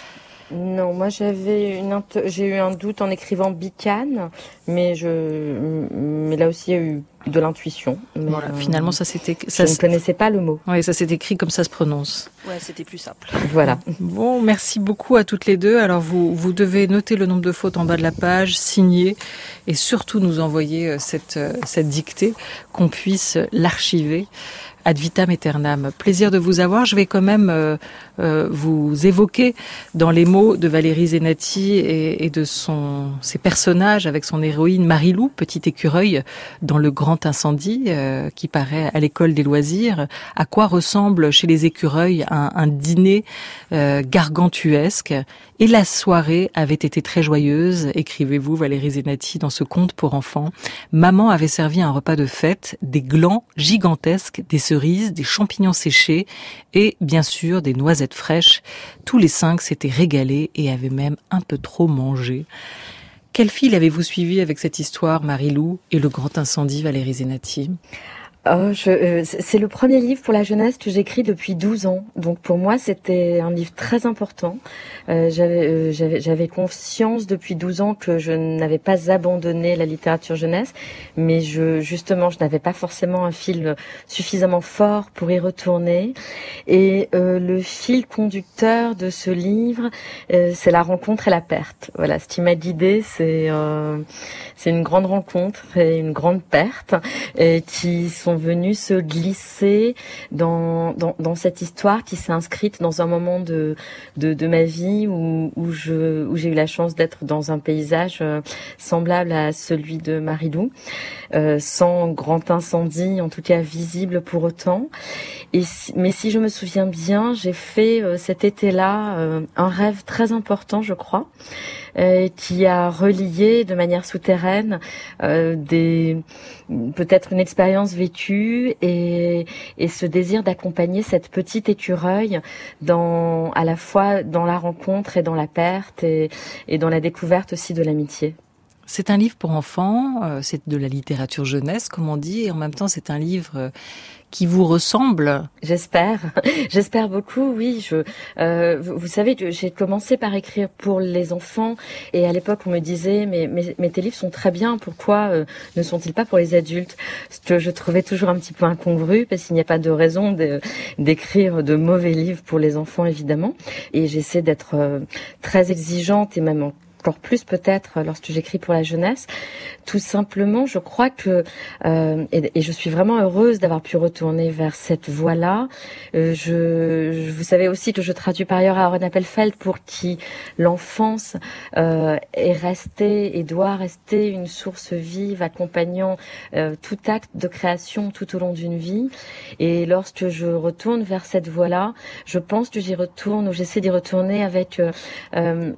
S7: Non, moi j'avais une int- j'ai eu un doute en écrivant bicane, mais je mais là aussi il y a eu de l'intuition. Mais
S1: voilà,
S7: euh,
S1: finalement ça c'était ça
S7: je ne connaissais pas le mot.
S1: Oui, ça s'est écrit comme ça se prononce.
S6: Ouais, c'était plus simple.
S7: Voilà.
S1: Bon, merci beaucoup à toutes les deux. Alors vous vous devez noter le nombre de fautes en bas de la page, signer et surtout nous envoyer cette cette dictée qu'on puisse l'archiver. Ad vitam aeternam. Plaisir de vous avoir. Je vais quand même euh, euh, vous évoquer dans les mots de Valérie Zenati et, et de son ses personnages avec son héroïne Marilou, petit écureuil dans Le Grand Incendie euh, qui paraît à l'école des loisirs. À quoi ressemble chez les écureuils un, un dîner euh, gargantuesque? Et la soirée avait été très joyeuse, écrivez-vous Valérie Zenati dans ce conte pour enfants. Maman avait servi un repas de fête, des glands gigantesques, des cerises, des champignons séchés et bien sûr des noisettes fraîches. Tous les cinq s'étaient régalés et avaient même un peu trop mangé. Quel fil avez-vous suivi avec cette histoire, Marie-Lou, et le grand incendie, Valérie Zenati ?
S7: Oh, je, euh, c'est le premier livre pour la jeunesse que j'écris depuis douze ans. Donc pour moi, c'était un livre très important. Euh, j'avais, euh, j'avais, j'avais conscience depuis douze ans que je n'avais pas abandonné la littérature jeunesse, mais je, justement, je n'avais pas forcément un fil suffisamment fort pour y retourner. Et euh, le fil conducteur de ce livre, euh, c'est la rencontre et la perte. Voilà, ce qui m'a guidée, c'est euh, c'est une grande rencontre et une grande perte, et qui sont venus se glisser dans, dans, dans cette histoire qui s'est inscrite dans un moment de, de, de ma vie où, où, je, où j'ai eu la chance d'être dans un paysage euh, semblable à celui de Marie-Lou, euh, sans grand incendie, en tout cas visible pour autant. Et si, mais si je me souviens bien, j'ai fait euh, cet été-là euh, un rêve très important, je crois, euh, qui a relié de manière souterraine euh, des peut-être une expérience vécue et, et ce désir d'accompagner cette petite écureuil dans à la fois dans la rencontre et dans la perte et, et dans la découverte aussi de l'amitié.
S1: C'est un livre pour enfants, euh, c'est de la littérature jeunesse, comme on dit, et en même temps c'est un livre euh, qui vous ressemble.
S7: J'espère, j'espère beaucoup, oui. Je, euh, vous, vous savez, j'ai commencé par écrire pour les enfants, et à l'époque on me disait, mais, mais, mais tes livres sont très bien, pourquoi euh, ne sont-ils pas pour les adultes ? Ce que je trouvais toujours un petit peu incongru, parce qu'il n'y a pas de raison de, d'écrire de mauvais livres pour les enfants, évidemment. Et j'essaie d'être euh, très exigeante et même en encore plus peut-être lorsque j'écris pour la jeunesse. Tout simplement, je crois que, euh, et, et je suis vraiment heureuse d'avoir pu retourner vers cette voie-là. Euh, je, je, vous savez aussi que je traduis par ailleurs à Aaron Appelfeld, pour qui l'enfance euh, est restée et doit rester une source vive, accompagnant euh, tout acte de création tout au long d'une vie. Et lorsque je retourne vers cette voie-là, je pense que j'y retourne, ou j'essaie d'y retourner avec euh, euh,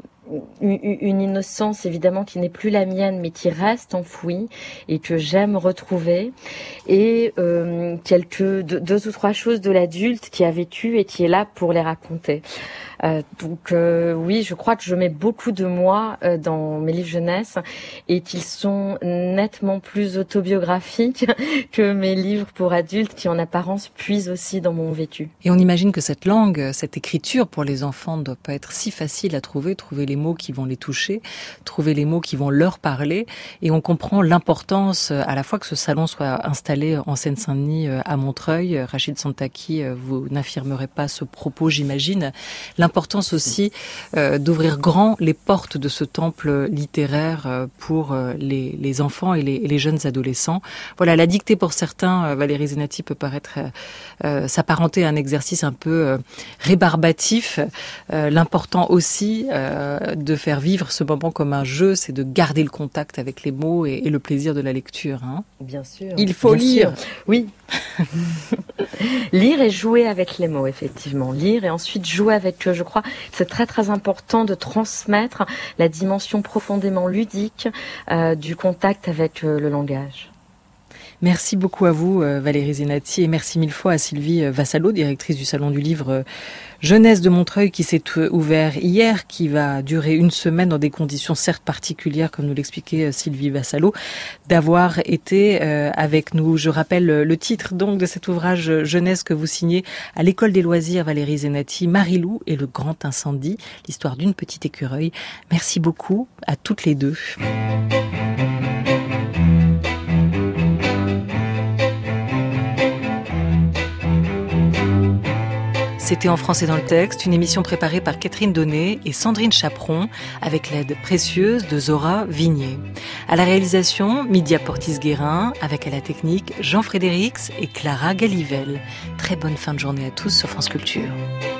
S7: une innocence évidemment qui n'est plus la mienne, mais qui reste enfouie et que j'aime retrouver, et euh, quelques deux, deux ou trois choses de l'adulte qui a vécu et qui est là pour les raconter. Euh, donc euh, oui, je crois que je mets beaucoup de moi euh, dans mes livres jeunesse, et qu'ils sont nettement plus autobiographiques que mes livres pour adultes, qui en apparence puisent aussi dans mon vécu.
S1: Et on imagine que cette langue, cette écriture pour les enfants ne doit pas être si facile à trouver, trouver les mots qui vont les toucher, trouver les mots qui vont leur parler, et on comprend l'importance à la fois que ce salon soit installé en Seine-Saint-Denis à Montreuil. Rachid Santaki, vous n'affirmerez pas ce propos, j'imagine. L'importance aussi euh, d'ouvrir grand les portes de ce temple littéraire euh, pour euh, les, les enfants et les, et les jeunes adolescents. Voilà, la dictée pour certains, euh, Valérie Zenati, peut paraître euh, euh, s'apparenter à un exercice un peu euh, rébarbatif. Euh, l'important aussi euh, de faire vivre ce moment comme un jeu, c'est de garder le contact avec les mots et, et le plaisir de la lecture. Hein.
S7: Bien sûr.
S1: Il faut
S7: bien
S1: lire.
S7: Sûr. Oui. Lire et jouer avec les mots, effectivement. Lire et ensuite jouer avec eux. Je crois que c'est très très important de transmettre la dimension profondément ludique euh, du contact avec euh, le langage.
S1: Merci beaucoup à vous, Valérie Zenati, et merci mille fois à Sylvie Vassallo, directrice du Salon du Livre Jeunesse de Montreuil, qui s'est ouvert hier, qui va durer une semaine dans des conditions certes particulières, comme nous l'expliquait Sylvie Vassallo, d'avoir été avec nous. Je rappelle le titre donc de cet ouvrage jeunesse que vous signez à l'École des loisirs, Valérie Zenati, Marie-Lou et le grand incendie, l'histoire d'une petite écureuil. Merci beaucoup à toutes les deux. C'était En français dans le texte, une émission préparée par Catherine Donnet et Sandrine Chaperon, avec l'aide précieuse de Zora Vignier. À la réalisation, Mydia Portis-Guérin, avec à la technique Jean Frédérix et Clara Galivelle. Très bonne fin de journée à tous sur France Culture.